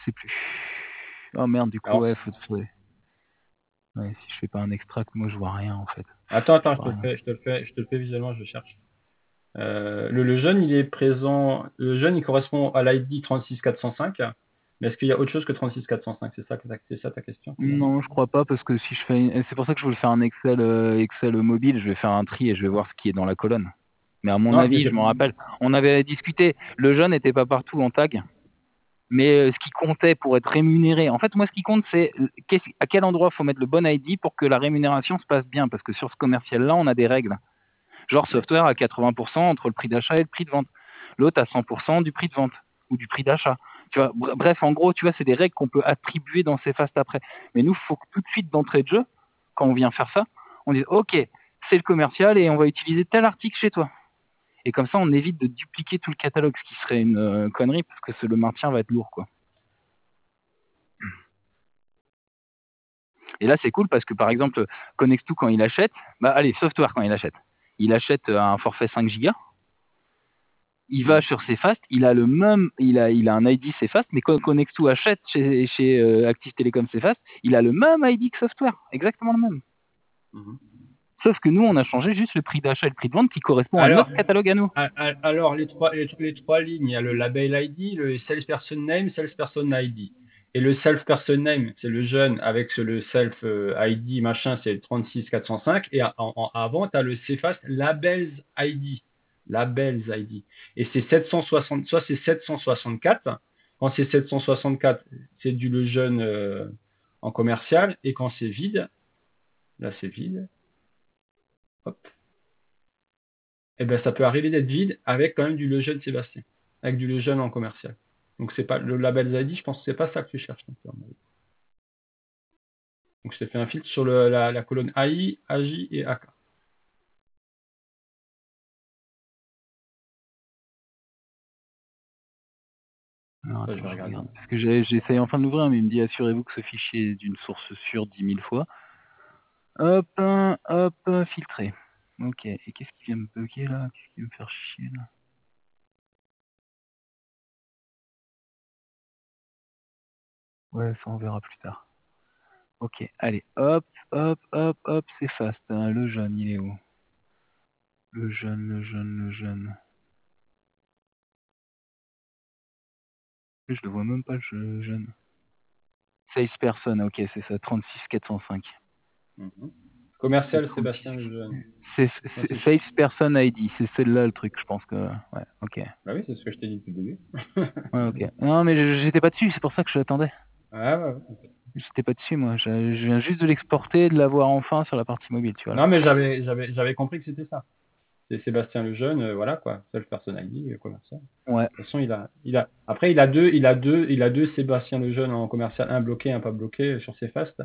sais plus. Oh merde, du coup, Alors, ouais, faut, faudrait- ouais, si je fais pas un extract, moi je vois rien en fait. attends, attends, Je je te vois le rien. fais, je te le fais, je te le fais visuellement, je cherche. Euh, le, le jeune, il est présent. Le jeune, il correspond à l'I D trente-six quatre cent cinq. Mais est-ce qu'il y a autre chose que trente-six quatre cent cinq? C'est ça, que ta- c'est ça ta question finalement? Non, je crois pas parce que si je fais, une- c'est pour ça que je voulais faire un Excel, euh, Excel mobile, je vais faire un tri et je vais voir ce qui est dans la colonne. Mais à mon Non, mais avis, j'ai. je me rappelle, on avait discuté, le jeune n'était pas partout en tag, mais euh, ce qui comptait pour être rémunéré, en fait, moi, ce qui compte, c'est euh, qu'est-ce- à quel endroit faut mettre le bon I D pour que la rémunération se passe bien, parce que sur ce commercial-là, on a des règles. Genre Ouais. software à quatre-vingts pour cent entre le prix d'achat et le prix de vente. L'autre à cent pour cent du prix de vente ou du prix d'achat. Tu vois, br- bref, en gros, tu vois, c'est des règles qu'on peut attribuer dans ces fastes après. Mais nous, faut que tout de suite d'entrée de jeu, quand on vient faire ça, on dise OK, c'est le commercial et on va utiliser tel article chez toi. Et comme ça, on évite de dupliquer tout le catalogue, ce qui serait une euh, connerie parce que c'est- le maintien va être lourd, quoi. Et là, c'est cool parce que par exemple, Connextoo quand il achète, bah allez, software quand il achète, il achète euh, un forfait cinq gigas. Il va Mm. sur Cfast, il a le même, il a, il a un I D Cfast, mais quand Connextoo achète chez, chez euh, Active Telecom Cfast, il a le même I D que Software, exactement le même. Mhm. Sauf que nous, on a changé juste le prix d'achat et le prix de vente qui correspond à Alors, notre catalogue à nous. a- a- alors les trois, les, les trois lignes, il y a le label I D, le salesperson name, salesperson I D. Et le self-person name, c'est le jeune avec ce- le self euh, I D, machin, c'est le trente-six quatre cent cinq. Et en, en- avant, tu as le Cfast labels I D. Labels I D. Et c'est sept cent soixante, soit c'est sept cent soixante-quatre. Quand c'est sept cent soixante-quatre, c'est du le jeune euh, en commercial. Et quand c'est vide, là c'est vide, hop, eh ben, ça peut arriver d'être vide avec quand même du Lejeune Sébastien, avec du Lejeune en commercial. Donc c'est pas le label Zadi, je pense que c'est pas ça que tu cherches. Donc, donc je t'ai fait un filtre sur le- la, la colonne A I, A J et A K. Alors, Ça, je attends, vais je regarder. regarde. Parce que j'ai- j'essaye enfin de l'ouvrir, mais il me dit assurez-vous que ce fichier est d'une source sûre dix mille fois. Hop, hein, hop, hein, filtré. Ok, et qu'est-ce qui vient me bugger là? Qu'est-ce qui va me faire chier là? Ouais, ça on verra plus tard. Ok, allez, hop, hop, hop, hop, c'est fast. Hein. Le jeune, il est où? Le jeune, le jeune, le jeune. Je le vois même pas, le jeune. Salesperson, ok, c'est ça, trente-six quatre cent cinq. Mhm. C'est Commercial trente-six. Sébastien Lejeune. C'est Non, c'est- c'est- Salesperson I D, c'est celle-là le truc, je pense que. Ouais, ok. Bah oui, c'est ce que je t'ai dit depuis le début. Ouais, ok. Non, mais je- j'étais pas dessus, c'est pour ça que je l'attendais. Ah, ouais, ouais, ok. J'étais pas dessus, moi. Je, je viens juste de l'exporter, de l'avoir enfin sur la partie mobile, tu vois. Là. Non, mais j'avais, j'avais, j'avais compris que c'était ça. C'est Sébastien Lejeune, euh, voilà quoi, seul person I D, euh, commercial. Ouais. De toute façon, il a, il a, après, il a deux, il a deux, il a deux Sébastien Lejeune en commercial, un bloqué, un pas bloqué euh, sur ses fastes.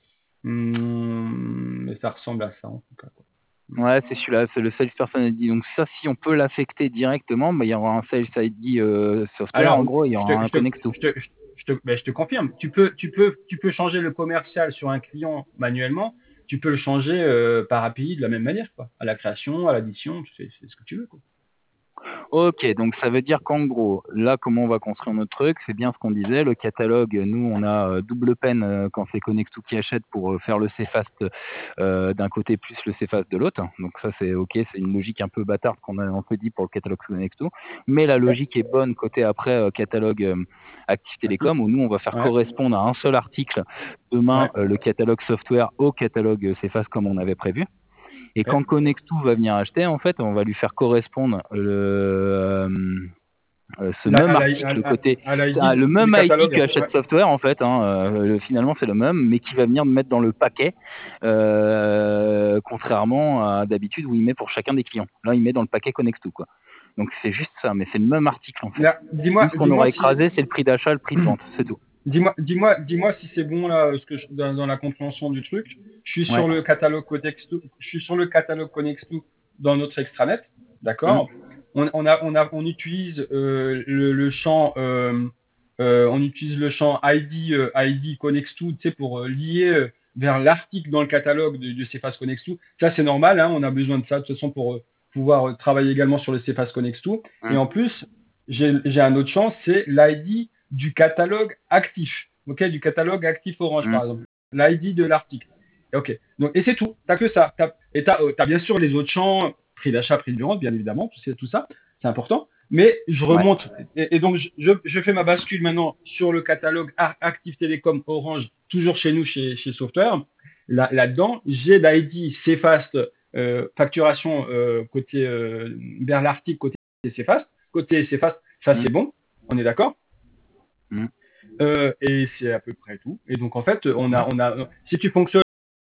Hum, mais ça ressemble à ça en tout cas, quoi. Ouais, c'est celui-là, c'est le Salesperson I D. Donc ça, si on peut l'affecter directement, bah, il y aura un Sales I D euh, software, en Alors, gros, il y je aura te, un je te, Connexto. je te, je te, ben, je te confirme. Tu peux, tu peux, tu peux changer le commercial sur un client manuellement. Tu peux le changer euh, par A P I de la même manière, quoi. À la création, à l'addition, tu fais, c'est ce que tu veux, quoi. Ok, donc ça veut dire qu'en gros, là, comment on va construire notre truc, c'est bien ce qu'on disait, le catalogue, nous, on a euh, double peine euh, quand c'est Connextoo qui achète pour euh, faire le Cfast euh, d'un côté plus le Cfast de l'autre. Donc ça, c'est ok, c'est une logique un peu bâtarde qu'on a un peu dit pour le catalogue Connextoo. Mais la Ouais. logique est bonne côté après euh, catalogue euh, Active Actif. Telecom, où nous, on va faire Ouais. correspondre à un seul article demain Ouais. euh, le catalogue software au catalogue euh, Cfast comme on avait prévu. Et Ok. quand Connextoo va venir acheter, en fait, on va lui faire correspondre le, euh, euh, ce La, même à la, à, article à, côté, à l'I D ah, le du même I D catalogue. que achète Ouais. Software en fait, hein, euh, le- finalement c'est le même, mais qui va venir mettre dans le paquet, euh, contrairement à d'habitude où il met pour chacun des clients. Là, il met dans le paquet Connextoo quoi. Donc c'est juste ça, mais c'est le même article en fait. Là, dis-moi, Nous, ce qu'on aura dis-moi si, écrasé, c'est le prix d'achat, le prix de vente, c'est tout. dis-moi, dis-moi, dis-moi si c'est bon là, ce que je- dans, dans la compréhension du truc. Je suis Ouais. sur le catalogue Connextoo, je suis sur le catalogue Connextoo dans notre extranet, Hum. d'accord. On, on a, on a, on utilise euh, le, le champ, euh, euh, on utilise le champ I D, euh, I D Connextoo, tu sais, pour euh, lier euh, vers l'article dans le catalogue de, de Cefas Connextoo. Ça c'est normal, hein, on a besoin de ça de toute façon pour euh, pouvoir euh, travailler également sur le Cefas Connextoo. Et Hum. en plus, j'ai j'ai un autre champ, c'est l'I D du catalogue actif. Ok, du catalogue actif Orange, Mm. par exemple. L'I D de l'article. Ok. Donc, et c'est tout. T'as que ça. T'as, et t'as, euh, t'as bien sûr les autres champs, prix d'achat, prix de vente, bien évidemment, tout, c'est- tout ça. C'est important. Mais je Ouais. remonte. Et, et donc, je, je, je fais ma bascule maintenant sur le catalogue Ar- Active Télécom Orange, toujours chez nous, chez, chez Software. Là, là-dedans, j'ai l'I D Cfast, euh, facturation euh, côté euh, vers l'article côté Cfast. Côté Cfast, ça Mm. c'est bon. On est d'accord? Mm. Euh, et c'est à peu près tout. Et donc, en fait, on a, Ouais. on a, si tu fonctionnes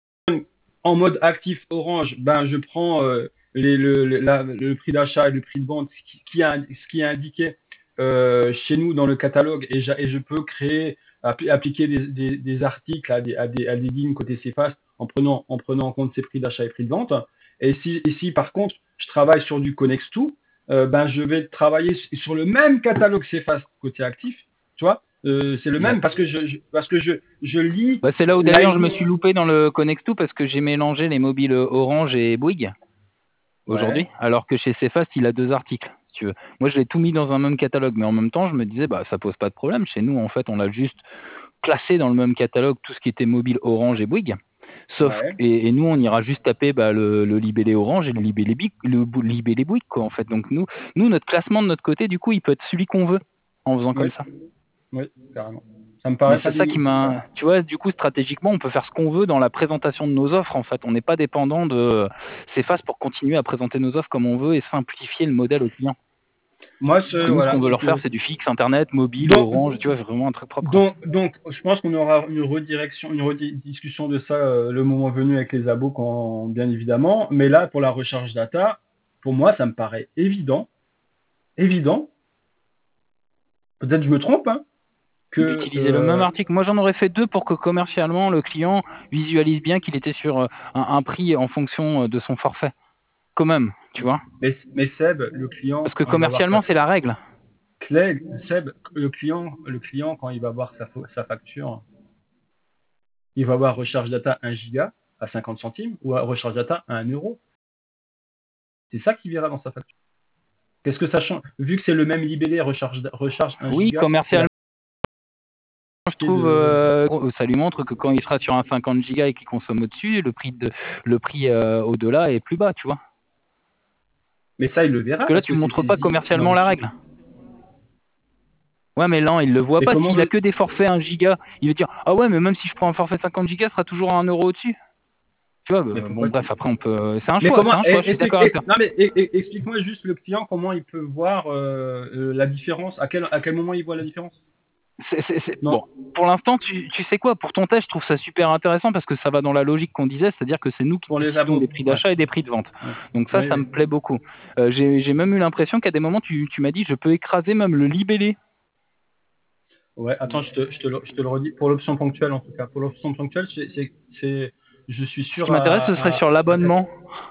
en mode actif Orange, ben, je prends euh, les, le, le, la- le prix d'achat et le prix de vente, ce qui, qui a, ce qui est indiqué euh, chez nous dans le catalogue, et, j'a- et je peux créer, appli- appliquer des, des, des articles à des, à, des, à des lignes côté Cfast en prenant, en prenant en compte ces prix d'achat et prix de vente. Et si, et si par contre, je travaille sur du Connex deux, euh, ben, je vais travailler sur le même catalogue Cfast côté actif, tu vois. Euh, c'est le Yes. même parce que je, je- parce que je, je lis Bah, c'est là où d'ailleurs je me l'I D. suis loupé dans le Connex deux parce que j'ai mélangé les mobiles Orange et Bouygues aujourd'hui, Ouais. alors que chez Cfast, il a deux articles, si tu veux. Moi, je l'ai tout mis dans un même catalogue, mais en même temps, je me disais, bah, ça pose pas de problème. Chez nous, en fait, on l'a juste classé dans le même catalogue tout ce qui était mobile Orange et Bouygues. Sauf Ouais. et, et nous, on ira juste taper bah, le, le libellé Orange et le libellé Bic, le bou- libellé Bouygues, quoi, en fait. Donc nous, nous, notre classement de notre côté, du coup, il peut être celui qu'on veut en faisant Oui, comme ça. oui, carrément. Ça me Mais paraît c'est ça qui fabuleux. Ouais. m'a, tu vois, du coup, stratégiquement, on peut faire ce qu'on veut dans la présentation de nos offres. En fait, on n'est pas dépendant de Cefas pour continuer à présenter nos offres comme on veut et simplifier le modèle au client. Moi, Parce ce, que nous, ce qu'on voilà. veut leur faire, je- c'est du fixe, internet, mobile, Donc, Orange, tu vois, c'est vraiment un truc propre, quoi. donc, donc, je pense qu'on aura une redirection, une rediscussion de ça euh, le moment venu avec les abos, quand, bien évidemment. Mais là, pour la recharge data, pour moi, ça me paraît évident, évident. Peut-être je me trompe, hein, que D'utiliser le même euh, article. Moi, j'en aurais fait deux pour que commercialement, le client visualise bien qu'il était sur euh, un, un prix en fonction euh, de son forfait. Quand même, tu vois. mais, mais Seb, le client, Parce que quand il va voir sa commercialement, c'est la règle. Clegg, Seb, le client, le client, quand il va voir sa, fa- sa facture, il va voir recharge data un giga à cinquante centimes ou à recharge data à un euro. C'est ça qui verra dans sa facture. Qu'est-ce que ça change? Vu que c'est le même libellé recharge, recharge un Oui, giga, c'est la commercialement, je quantité trouve, de. euh, ça lui montre que quand il sera sur un cinquante gigas et qu'il consomme au-dessus, le prix de, le prix euh, au-delà est plus bas, tu vois. Mais ça, il le Parce verra que là, parce tu que c'est montres pas saisi dans commercialement le la truc. règle. Ouais, mais non, il le voit Mais pas. comment S'il a veut. que des forfaits un giga, il va dire, ah ouais, mais même si je prends un forfait cinquante gigas, ça sera toujours à un euro au-dessus. Tu vois, Mais bah, bon, pourquoi bref, tu. après, on peut. C'est un Mais choix, c'est comment. un choix, eh, je suis explique, d'accord avec eh, toi. non, mais eh, eh, explique-moi juste le client comment il peut voir euh, euh, la différence. À quel, à quel moment il voit la différence? C'est, c'est- c'est- Non. Bon, pour l'instant, tu, tu sais quoi, pour ton test, je trouve ça super intéressant parce que ça va dans la logique qu'on disait, c'est-à-dire que c'est nous qui Pour les décidons des abos. prix Ouais. d'achat et des prix de vente. Ouais. Donc ça, Oui, ça me oui. plaît beaucoup. Euh, j'ai, j'ai même eu l'impression qu'à des moments, tu, tu m'as dit, je peux écraser même le libellé. Ouais, attends, je te, je te, le, je te le redis. Pour l'option ponctuelle, en tout cas. Pour l'option ponctuelle, c'est, c'est, c'est- je suis Ce qui sûr m'intéresse, ce serait à, à, sur à être. l'abonnement.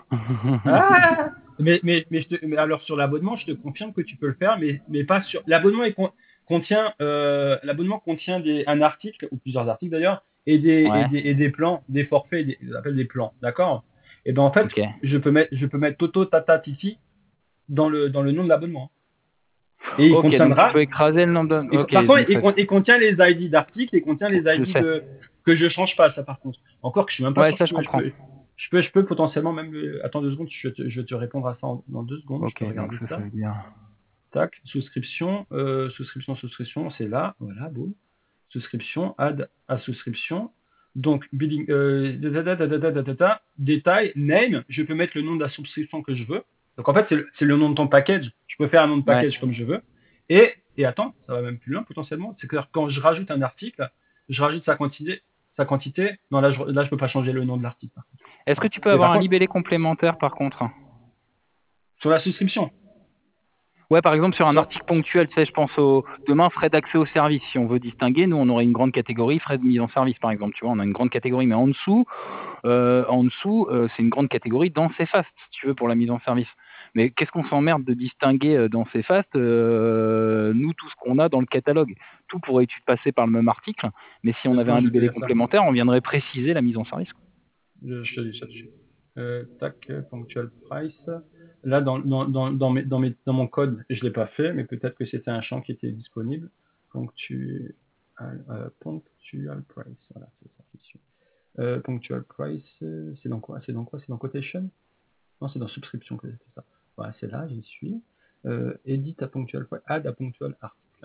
Ah! Mais, mais, mais, je te- mais alors sur l'abonnement, je te confirme que tu peux le faire, mais, mais pas sur. L'abonnement il con- contient, euh, l'abonnement contient des, un article, ou plusieurs articles d'ailleurs, et des, et Ouais, des, et des plans, des forfaits, des, ils appellent des plans, d'accord? Et ben en fait, ok. je peux mettre, je peux mettre Toto, Tata, Titi dans le, dans le nom de l'abonnement. Et il Ok, donc tu contiendra. peux écraser le nombre de... Et, Ok, par contre, donc il, ça, con- il contient les I D d'articles, il contient les je I D sais. de, que je change pas, ça par contre. Encore que je suis même pas Ouais, sûr ça, que je je comprends. peux, je peux, je peux potentiellement même. le- Attends deux secondes, je vais te, je vais te répondre à ça en- dans deux secondes. Je Ok, peux donc regarder ça, ça ça. veut dire... Tac, souscription, euh, souscription, souscription, c'est là, voilà, boum. Souscription, add à souscription. Donc, billing, euh, da, da, da, da, da, da, da, da, détail, name, je peux mettre le nom de la souscription que je veux. Donc, en fait, c'est le, c'est le nom de ton package. Je peux faire un nom de Ouais. package comme je veux. Et, et attends, ça va même plus loin potentiellement. C'est que quand je rajoute un article, je rajoute sa quantité. Sa quantité. Non, là, je, là, je peux pas changer le nom de l'article. Est-ce que tu peux Mais avoir par un contre, libellé complémentaire, par contre? sur la souscription, Ouais, par exemple, sur un sur, article ponctuel, tu sais, je pense au demain, frais d'accès au service. Si on veut distinguer, nous, on aurait une grande catégorie frais de mise en service, par exemple. Tu vois, on a une grande catégorie, mais en dessous, euh, en dessous, euh, c'est une grande catégorie dans Cefast, si tu veux, pour la mise en service. Mais qu'est-ce qu'on s'emmerde de distinguer euh, dans Cefast, euh, nous, tout ce qu'on a dans le catalogue. Tout pourrait être passé par le même article, mais si on deux avait secondes, un je vais te libellé dire ça. complémentaire, on viendrait préciser la mise en service. Je, je te dis ça dessus. Euh, tac, euh, punctual price. Là, dans, dans, dans, dans, mes, dans, mes, dans mon code, je ne l'ai pas fait, mais peut-être que c'était un champ qui était disponible. Punctual, euh, punctual price. Voilà, c'est ça. C'est sûr. Euh, punctual price, euh, c'est dans quoi? C'est dans quoi? C'est dans quotation? Non, c'est dans subscription que j'ai fait ça. Voilà, c'est là, j'y suis. Euh, edit à punctual price, add à punctual article.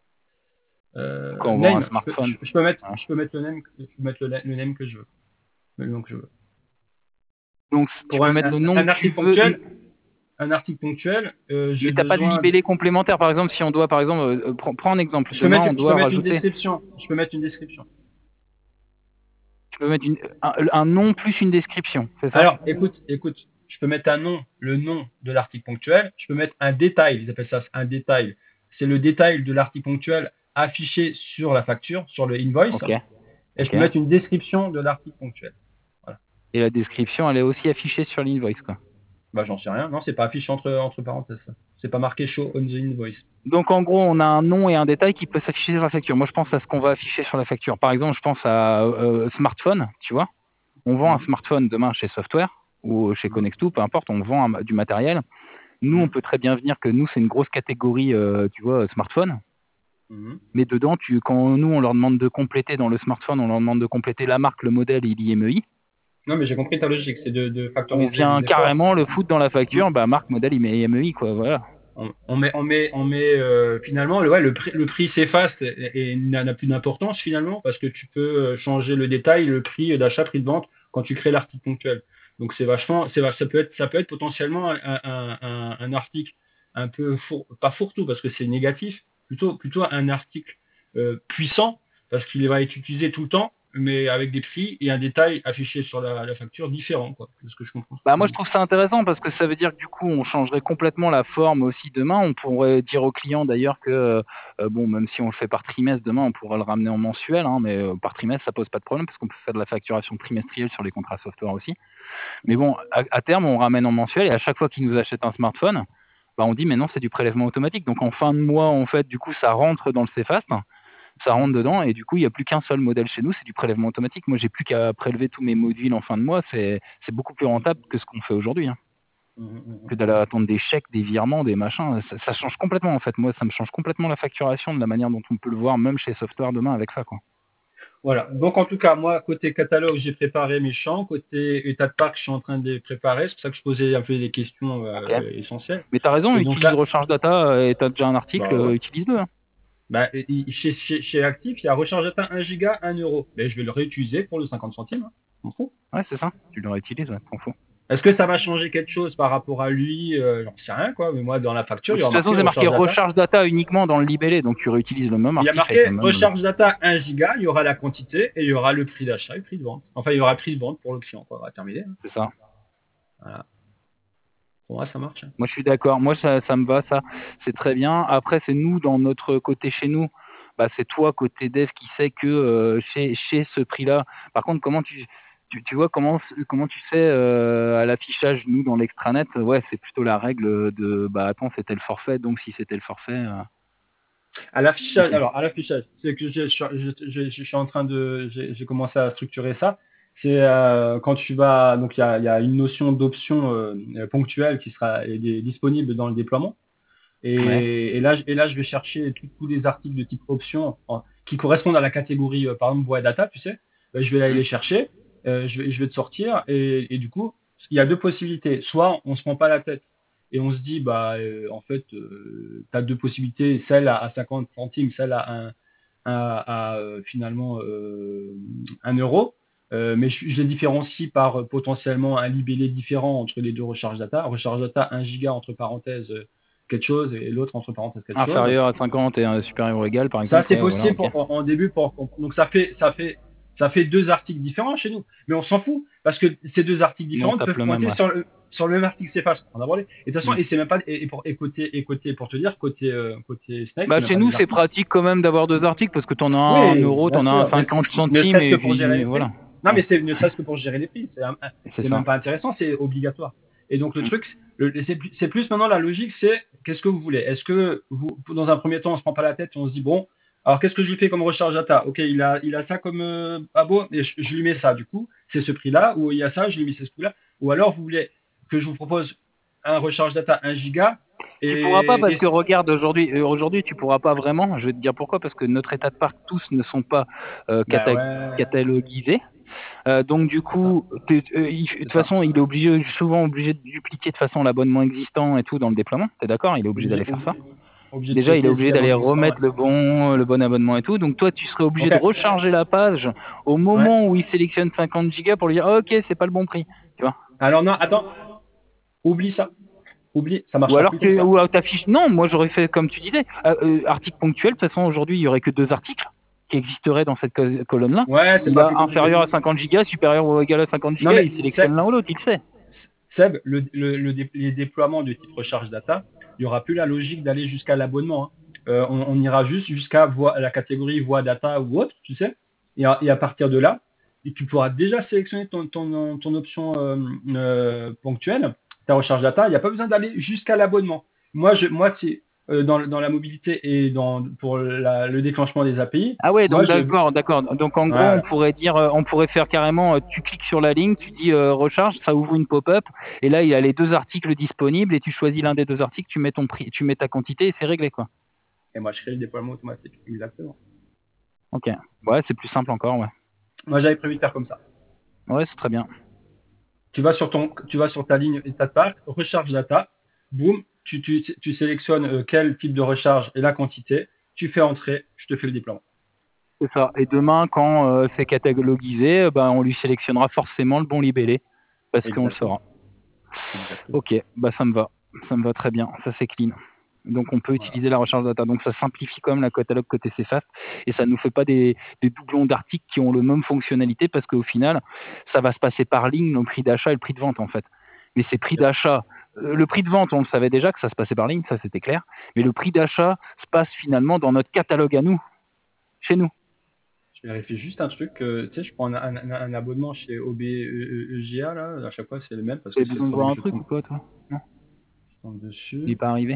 Euh, Quand on vend un name, je peux, smartphone. je, je peux mettre, Hein. je peux mettre le name, je peux mettre le, le name que je veux, le nom que je veux. Donc tu Pour peux un, mettre un, le nom un que tu article veux, ponctuel, un article ponctuel, euh, j'ai mais t'as pas de besoin. De... libellé complémentaire. Par exemple, si on doit, par exemple, euh, prends, prends un exemple. Je peux Demain, mettre, on je peux doit mettre une rajouter. description. Je peux mettre une description. Tu peux mettre une, un, un nom plus une description, c'est ça? Alors, écoute, écoute, je peux mettre un nom, le nom de l'article ponctuel. Je peux mettre un détail. Ils appellent ça un détail. C'est le détail de l'article ponctuel affiché sur la facture, sur le invoice. Ok. Et je Ok. peux mettre une description de l'article ponctuel. Voilà. Et la description, elle est aussi affichée sur l'invoice, quoi. Bah, j'en sais rien. Non, c'est pas affiché entre, entre parenthèses. C'est pas marqué show on the invoice. Donc en gros, on a un nom et un détail qui peut s'afficher sur la facture. Moi, je pense à ce qu'on va afficher sur la facture. Par exemple, je pense à euh, smartphone, tu vois. On vend un Mmh. smartphone demain chez Software ou chez Mmh. Connextoo, peu importe, on vend un- du matériel. Nous, on Mmh. peut très bien venir que nous, c'est une grosse catégorie, euh, tu vois, smartphone. Mmh. Mais dedans, tu, quand nous, on leur demande de compléter dans le smartphone, on leur demande de compléter la marque, le modèle et l'I M E I. Non, mais j'ai compris ta logique. C'est de, de On factoriser vient les efforts. carrément le foutre dans la Mmh. facture, bah, marque, modèle, I M E I, quoi, voilà. On, on met, on met, on met euh, finalement, le, ouais, le prix, le prix s'efface et, et n'a n'a plus d'importance finalement parce que tu peux euh, changer le détail, le prix d'achat, prix de vente quand tu crées l'article ponctuel. Donc c'est vachement, c'est va- ça peut être, ça peut être potentiellement un, un, un, un article un peu four, pas fourre-tout parce que c'est négatif, plutôt, plutôt un article euh, puissant parce qu'il va être utilisé tout le temps, mais avec des prix et un détail affiché sur la, la facture différent, quoi. C'est ce que je comprends. Bah moi je trouve ça intéressant parce que ça veut dire que du coup on changerait complètement la forme aussi demain. On pourrait dire au client d'ailleurs que euh, bon même si on le fait par trimestre demain on pourrait le ramener en mensuel, hein, mais euh, par trimestre ça pose pas de problème parce qu'on peut faire de la facturation trimestrielle sur les contrats software aussi. Mais bon à, à terme on ramène en mensuel et à chaque fois qu'ils nous achètent un smartphone, bah on dit mais non c'est du prélèvement automatique. Donc en fin de mois en fait du coup ça rentre dans le CFAST, ça Mhm. rentre dedans et du coup il n'y a plus qu'un seul modèle chez nous, c'est du prélèvement automatique. Moi j'ai plus qu'à prélever tous mes modules en fin de mois, c'est c'est beaucoup plus rentable que ce qu'on fait aujourd'hui, hein, Mhm. que d'aller attendre des chèques, des virements, des machins. Ça, ça change complètement en fait. Moi ça me change complètement la facturation de la manière dont on peut le voir même chez Software demain avec ça, quoi. Voilà. Donc, en tout cas, moi, côté catalogue, j'ai préparé mes champs. Côté état de parc, je suis en train de les préparer. C'est pour ça que je posais un peu des questions Ok. euh, essentielles. Mais t'as raison, Et donc utilise là, Recharge Data euh, et t'as déjà un article, bah ouais. euh, utilise-le, hein. Bah, il- chez, chez, chez Actif, il y a recharge data un giga, un euro. Mais je vais le réutiliser pour le cinquante centimes. Hein. Je m'en fous. Ouais, c'est ça. Tu le réutilises, ouais, t'en fous. Est-ce que ça va changer quelque chose par rapport à lui euh, J'en sais rien, quoi. Mais moi, dans la facture, De il y aura toute façon, marqué c'est marqué recharge data. Recharge Data uniquement dans le libellé, donc tu réutilises le même Il y a article avec marqué le même. recharge data un giga, il y aura la quantité et il y aura le prix d'achat et le prix de vente. Enfin, il y aura le prix de vente pour le client, quoi. On va terminer. Hein. C'est ça. Voilà. Pour moi, ça marche. Hein. Moi, je suis d'accord. Moi, ça, ça me va, ça. C'est très bien. Après, c'est nous, dans notre côté chez nous. Bah, c'est toi, côté dev, qui sait que euh, chez, chez ce prix-là. Par contre, comment tu, tu, tu vois, comment, comment tu sais euh, à l'affichage, nous, dans l'extranet, ouais, c'est plutôt la règle de, bah, attends, c'était le forfait, donc si c'était le forfait. euh, À l'affichage, ok. alors à l'affichage, c'est que je, je, je, je, je suis en train de, j'ai j'ai commencé à structurer ça. C'est euh, quand tu vas, donc il y a, il y a une notion d'option euh, ponctuelle qui sera elle est disponible dans le déploiement. Ouais. Et, et là, je- et là, je vais chercher tous tous les articles de type option en- qui correspondent à la catégorie, euh, par exemple, voie data, tu sais. Euh, je vais aller Hmm. les chercher, euh, je vais, je vais te sortir, et, et du coup, il y a deux possibilités. Soit on se prend pas la tête et on se dit, bah, euh, en fait, tu as deux possibilités, celle à, à cinquante centimes, celle à, un, à, à, euh, finalement euh, un euro. Euh, mais je, je les différencie par euh, potentiellement un libellé différent entre les deux recharge data. Recharge data un giga entre parenthèses euh, quelque chose et l'autre entre parenthèses quelque chose. Inférieur à cinquante et un supérieur ou égal, par Ça, exemple. c'est Ouais, voilà, possible ok. pour- en, en début. Pour, donc ça fait, ça fait, ça fait deux articles différents chez nous. Mais on s'en fout parce que ces deux articles Nous, on différents tape peuvent le même, pointer ouais. sur le, sur le même article C F A S. On a parlé. Et de toute façon, Hmm. et c'est même pas, et, et pour, et côté, et côté, pour te dire, côté, euh, côté Snake, Bah, c'est même chez pas nous, des c'est articles. pratique quand même d'avoir deux articles parce que t'en as un à un Oui, euro, bien t'en as un à sûr. Ne, cinquante ne centimes serait-ce que et pour gérer puis les prix. voilà. Non, Ouais, mais c'est ne serait-ce que pour gérer les prix. C'est un- un- c'est c'est ça. même pas intéressant, c'est obligatoire. Et donc le Hmm. truc, le- c'est plus c'est plus maintenant la logique, c'est qu'est-ce que vous voulez? Est-ce que vous, dans un premier temps, on se prend pas la tête, et on se dit bon, alors qu'est-ce que je lui fais comme recharge data? Ok, il a il a ça comme euh, abo, et je, je lui mets ça. Du coup, c'est ce prix-là. Ou il y a ça, je lui mets ce prix-là. Ou alors vous voulez que je vous propose un recharge data un giga Tu pourras pas Et, parce et que regarde aujourd'hui, euh, aujourd'hui tu pourras pas vraiment. Je vais te dire pourquoi, parce que notre état de parc tous ne sont pas euh, bah cata- ouais, cataloguisés. Euh, donc du c'est ça, coup, t'es- euh, il- de c'est toute ça. façon, il est obligé, souvent obligé de dupliquer de façon l'abonnement existant et tout dans le déploiement. T'es d'accord? Il est obligé d'aller Obligé, faire ça. obligé, obligé de Déjà, il est checker si obligé d'aller l'abonnement existant, ouais. remettre le bon, le bon abonnement et tout. Donc toi, tu serais obligé Ok, de recharger la page au ouais. moment où il sélectionne cinquante gigas pour lui dire, ah, ok, c'est pas le bon prix, tu vois. Alors non, attends, oublie ça. Oublie, ça Ou marchera alors plus comme que, ça. ou alors t'affiches. Non, moi j'aurais fait comme tu disais, euh, euh, article ponctuel. De toute façon, aujourd'hui, il y aurait que deux articles qui existeraient dans cette co- colonne-là. Ouais, c'est Il pas a plus compliqué. inférieur à cinquante gigas, supérieur ou égal à cinquante Non gigas, mais il sélectionne Seb, l'un ou l'autre, il le sait. Seb, le, le- le dé- les déploiements de type recharge data, il y aura plus la logique d'aller jusqu'à l'abonnement, hein. Euh, on, on ira juste jusqu'à voix- la catégorie voix data ou autre, tu sais. Et à, et à partir de là, et tu pourras déjà sélectionner ton, ton, ton option euh, euh, ponctuelle, ta recharge data. Il n'y a pas besoin d'aller jusqu'à l'abonnement. Moi, je, moi, c'est euh, dans, dans la mobilité et dans, pour la- le déclenchement des A P I. Ah ouais, Moi, donc je, d'accord, d'accord. Donc en gros, on voilà, pourrait dire, euh, on pourrait faire carrément, euh, tu cliques sur la ligne, tu dis euh, recharge, ça ouvre une pop-up, et là il y a les deux articles disponibles, et tu choisis l'un des deux articles, tu mets ton prix, tu mets ta quantité, et c'est réglé quoi. et moi, je crée le déploiement automatique. Exactement. Ok. Ouais, c'est plus simple encore, ouais. Moi, j'avais prévu de faire comme ça. Ouais, c'est très bien. Tu vas sur ton, tu vas sur ta ligne état de parc, recharge data, boum, tu, tu, tu sélectionnes euh, quel type de recharge et la quantité, tu fais entrer, je te fais le déploiement. C'est ça. Et demain, quand euh, c'est cataloguisé, euh, ben, on lui sélectionnera forcément le bon libellé, parce qu'on le Exactement. saura. Exactement. Ok, bah ça me va. Ça me va très bien. Ça c'est clean. Donc on peut Voilà. utiliser la recharge data. Donc ça simplifie quand même la catalogue côté CFast et ça ne nous fait pas des, des doublons d'articles qui ont le même fonctionnalité parce qu'au final, ça va se passer par ligne le prix d'achat et le prix de vente en fait. Mais ces prix Yes. d'achat, euh, le prix de vente, on le savait déjà que ça se passait par ligne, ça c'était clair. Mais le prix d'achat se passe finalement dans notre catalogue à nous, chez nous. Je vérifie juste un truc. euh, tu sais, je prends un, un- un abonnement chez O B E G A, là. À chaque fois, c'est le même parce Tu que as c'est besoin de celui voir que un je truc tombe, ou quoi toi? Non, je tombe il n'est dessus. pas arrivé.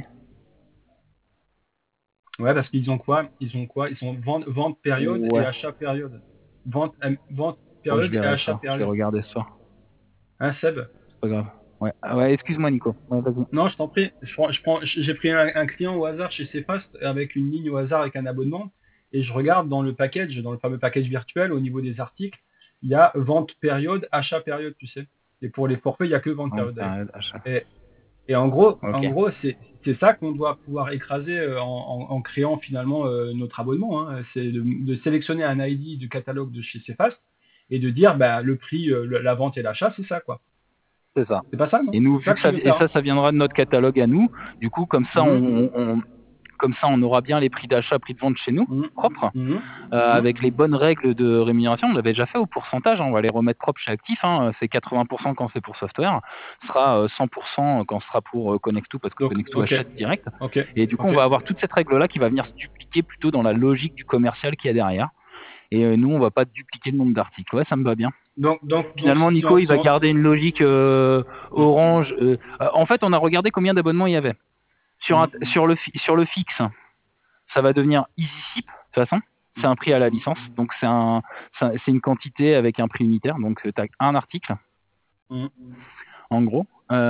Ouais, parce qu'ils ont quoi? Ils ont quoi? Ils ont vente, vente période et Ouais. achat période. Vente, euh, vente Bon, je période et verrai achat ça. Je vais période. regarder ce soir. Hein, Seb? C'est pas grave. Ouais. Ah ouais, excuse-moi Nico. Ouais, vas-y. Non, je t'en prie. Je prends, je prends, j'ai pris un, un client au hasard chez Cfast avec une ligne au hasard avec un abonnement et je regarde dans le package, dans le fameux package virtuel, au niveau des articles, il y a vente période, achat période, tu sais. Et pour les forfaits, il y a que vente Ouais, période d'ailleurs. période, achat. Et, et en gros, en Ok. gros, c'est c'est ça qu'on doit pouvoir écraser euh, en, en- en créant finalement euh, notre abonnement, hein. C'est de, de sélectionner un I D du catalogue de chez Cfast et de dire bah, le prix, euh, le- la vente et l'achat, c'est ça quoi. C'est ça. C'est pas ça, non? Et nous, C'est ça vu que que tu ça, veux et faire, ça, hein? ça viendra de notre catalogue à nous. Du coup, comme ça, Mhm, on, on- comme ça, on aura bien les prix d'achat, prix de vente chez nous, mhm, propres, mhm, euh, mhm. avec les bonnes règles de rémunération. On l'avait déjà fait au pourcentage. Hein, on va les remettre propres chez Actif. Hein, c'est quatre-vingts pour cent quand c'est pour software. Ce sera euh, cent pour cent quand ce sera pour euh, Connect2 parce que Donc, Connect2 ok, achète direct. ok, Et du coup, on ok. va avoir toute cette règle-là qui va venir se dupliquer plutôt dans la logique du commercial qu'il y a derrière. Et euh, nous, on va pas dupliquer le nombre d'articles. Ouais, ça me va bien. Donc, donc, donc, Finalement, si Nico, on, il si va on- garder une logique euh, Mhm, orange. euh, euh, en fait, on a regardé combien d'abonnements il y avait. Sur, un- mhm, sur, le, fi- sur le fixe, ça va devenir EasyShip, de toute façon. C'est un prix à la mhm, licence. Donc, c'est un, c'est un- c'est une quantité avec un prix unitaire. Donc, tu as un article, mhm. en gros.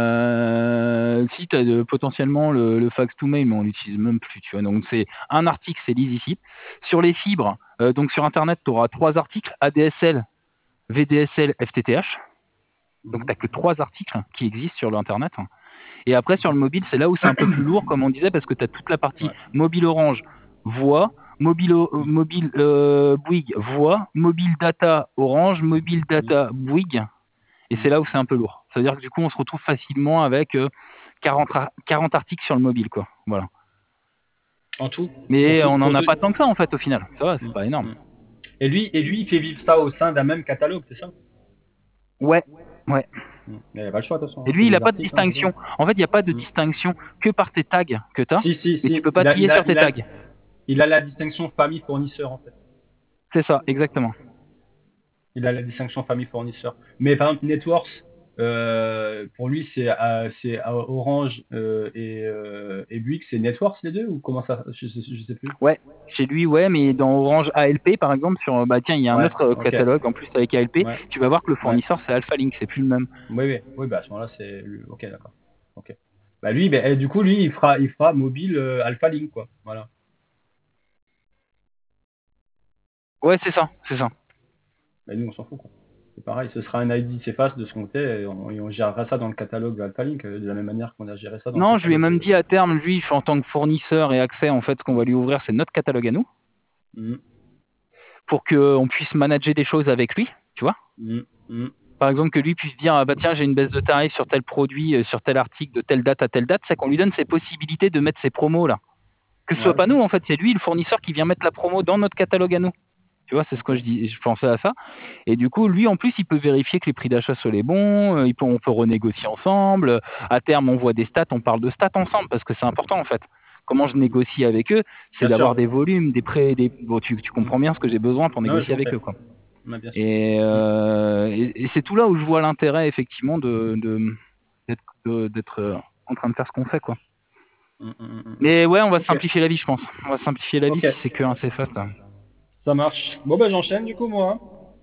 Euh, si tu as potentiellement le, le fax to mail, mais on l'utilise même plus. Tu vois. Donc, c'est un article, c'est l'EasyShip. Sur les fibres, euh, donc sur Internet, tu auras trois articles A D S L, V D S L, F T T H. Donc, tu Mhm. n'as que trois articles qui existent sur l'Internet. Et après, sur Ok. le mobile, c'est là où c'est un peu plus lourd, comme on disait, parce que tu as toute la partie Ouais. mobile Orange, voix, mobile, euh, Mhm, mobile euh, Bouygues, voix, mobile data Orange, mobile mhm, data Bouygues. Et c'est mhm. là où c'est un peu lourd. Ça veut dire que du coup, on se retrouve facilement avec euh, quarante, ar- quarante articles sur le mobile, quoi. Voilà. En tout, pour Mais tout, on n'en pour a tout. pas tant que ça, en fait, au final. Ça va, c'est Mhm, pas énorme. mhm. Et lui, et lui, il fait vivre ça au sein d'un même catalogue, c'est ça? Ouais, ouais. Mhm. Il n'y a pas le choix, de toute façon, Et hein. C'est lui, il n'a des pas de articles, hein, c'est ça. distinction. En fait, il n'y a pas de Mhm. distinction que par tes tags que tu as, Si, si, mais tu si. peux pas Il a, trier il sur a, tes il a, tags. il a la distinction famille-fournisseur, en fait. C'est ça, exactement. Il a la distinction famille-fournisseur. Mais par exemple, Networks, euh, pour lui, c'est euh, c'est euh, Orange euh, et, euh, et Bouygues, c'est Networks les deux ou comment ça? Je sais, je sais plus. Ouais, chez lui, ouais, mais dans Orange A L P, par exemple, sur, bah tiens, il y a un Ouais, autre euh, ok. catalogue en plus avec A L P, Ouais, tu vas voir que le ouais. fournisseur, c'est Alpha Link, c'est plus le même. Oui, oui, oui, bah à ce moment-là, c'est. Ok, d'accord. Ok. Bah lui, bah, et du coup, lui, il fera, il fera mobile euh, Alpha Link, quoi. Voilà. Ouais, c'est ça, c'est ça. Bah, nous, on s'en fout, quoi. C'est pareil, ce sera un I D CEFAS de son côté et on, et on gérera ça dans le catalogue Alpha Link euh, de la même manière qu'on a géré ça dans le Non, je lui ai catalogue. même euh, dit à terme, lui, en tant que fournisseur et accès, en fait, ce qu'on va lui ouvrir, c'est notre catalogue à nous, Mhm, pour qu'on puisse manager des choses avec lui, tu vois. mhm, mhm. Par exemple, que lui puisse dire, ah bah tiens, j'ai une baisse de tarif sur tel produit, euh, sur tel article, de telle date à telle date, c'est qu'on lui donne ses possibilités de mettre ses promos là. Que ce Ouais, soit pas ok. nous, en fait, c'est lui, le fournisseur, qui vient mettre la promo dans notre catalogue à nous. Tu vois, c'est ce que Ok. je dis, je pensais à ça. Et du coup, lui, en plus, il peut vérifier que les prix d'achat soient les bons, euh, il peut, on peut renégocier ensemble. À terme, on voit des stats, on parle de stats ensemble, parce que c'est important, en fait. Comment je négocie avec eux, c'est Bien sûr, d'avoir ouais. des volumes, des prêts, des... Bon, tu, tu Mhm. comprends bien ce que j'ai besoin pour Non, je négocier avec comprends. eux, quoi. Ouais, bien sûr. Et, Mhm, euh, et, et c'est tout là où je vois l'intérêt, effectivement, de, de, d'être, de- d'être euh, en train de faire ce qu'on fait, quoi. mhm, mhm, mhm. Mais ouais, on va Ok, simplifier la vie, je pense. On va simplifier la vie ok, si c'est que un C F A S, là. ça marche. Bon, bah j'enchaîne du coup, moi, hein.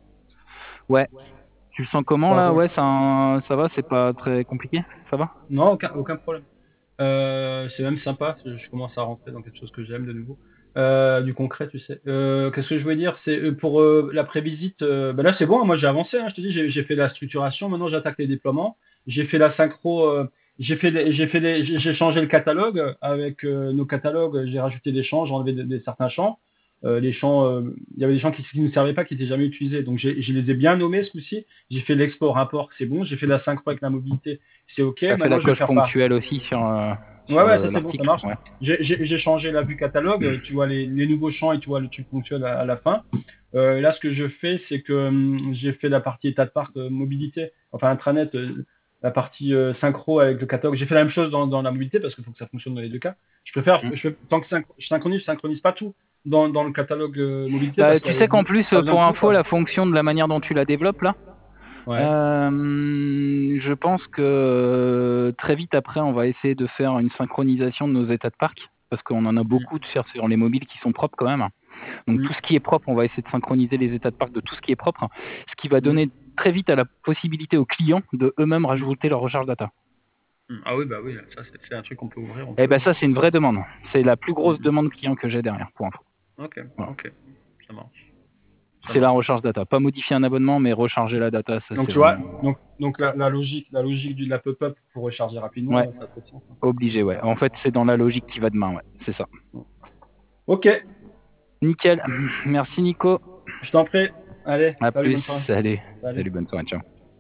Ouais. Tu le sens comment Ça là? roule. Ouais, ça, ça va, c'est pas très compliqué? Ça va? Non, aucun, aucun problème. Euh, c'est même sympa, je je commence à rentrer dans quelque chose que j'aime de nouveau. Euh, du concret, tu sais. Euh, qu'est-ce que je voulais dire? C'est euh, pour euh, la prévisite. Euh, bah là, c'est bon, hein, moi j'ai avancé, hein, je te dis, j'ai j'ai fait la structuration, maintenant j'attaque les déploiements. J'ai fait la synchro, euh, j'ai fait des- j'ai fait des- j'ai j'ai changé le catalogue avec euh, nos catalogues, j'ai rajouté des champs, j'ai enlevé des, des- certains champs. Euh, les champs, euh, il y avait des champs qui qui ne servaient pas, qui n'étaient jamais utilisés. Donc j'ai- je les ai bien nommés ce coup-ci. J'ai fait l'export-import, c'est bon. J'ai fait la synchro avec la mobilité, c'est OK. T'as fait Maintenant, la je vais coche faire par ponctuelle aussi sur, euh, ouais, sur ouais, ça le- c'est bon, ça l'article? marche. Ouais. J'ai j'ai- j'ai changé la vue catalogue, euh, tu vois les, les nouveaux champs et tu vois le truc ponctuel à, à la fin. Euh, là, ce que je fais, c'est que hum, j'ai fait la partie état de parc euh, mobilité, enfin intranet, euh, la partie euh, synchro avec le catalogue. J'ai fait la même chose dans, dans la mobilité parce qu'il faut que ça fonctionne dans les deux cas. Je préfère, Mm. je, tant que synch- je synchronise, je synchronise pas tout dans, dans le catalogue euh, mobilité Bah, parce qu'il tu y a sais qu'en be- plus, pas euh, besoin de pour tout, info, quoi. la fonction de la manière dont tu la développes là, Ouais. euh, je pense que euh, très vite après, on va essayer de faire une synchronisation de nos états de parc, parce qu'on en a Mm, beaucoup de faire sur les mobiles qui sont propres quand même. Donc mm, tout ce qui est propre, on va essayer de synchroniser les états de parc de tout ce qui est propre, ce qui va mm, donner très vite à la possibilité aux clients de eux-mêmes mm, rajouter leur recharge data. mm. Ah oui, bah oui, ça c'est c'est un truc qu'on peut ouvrir, on Et peut, ben hein. ça, c'est une vraie demande. C'est la plus Mm, grosse mm. demande client que j'ai derrière, pour info. Ok, Voilà. ok, ça marche, ça C'est la marche. recharge data. Pas modifier un abonnement, mais recharger la data, ça Donc c'est tu vois, vraiment donc, donc la, la logique, la logique du, de la pop-up pour recharger rapidement, ouais, euh, ça a trop de sens, hein. obligé, ouais. Super. En fait, c'est dans la logique qui va demain, ouais. C'est ça. Ok, Nickel. Merci Nico. je t'en prie. Allez, À salut, plus. bonne soirée. Salut. Salut. Salut, bonne soirée. Ciao.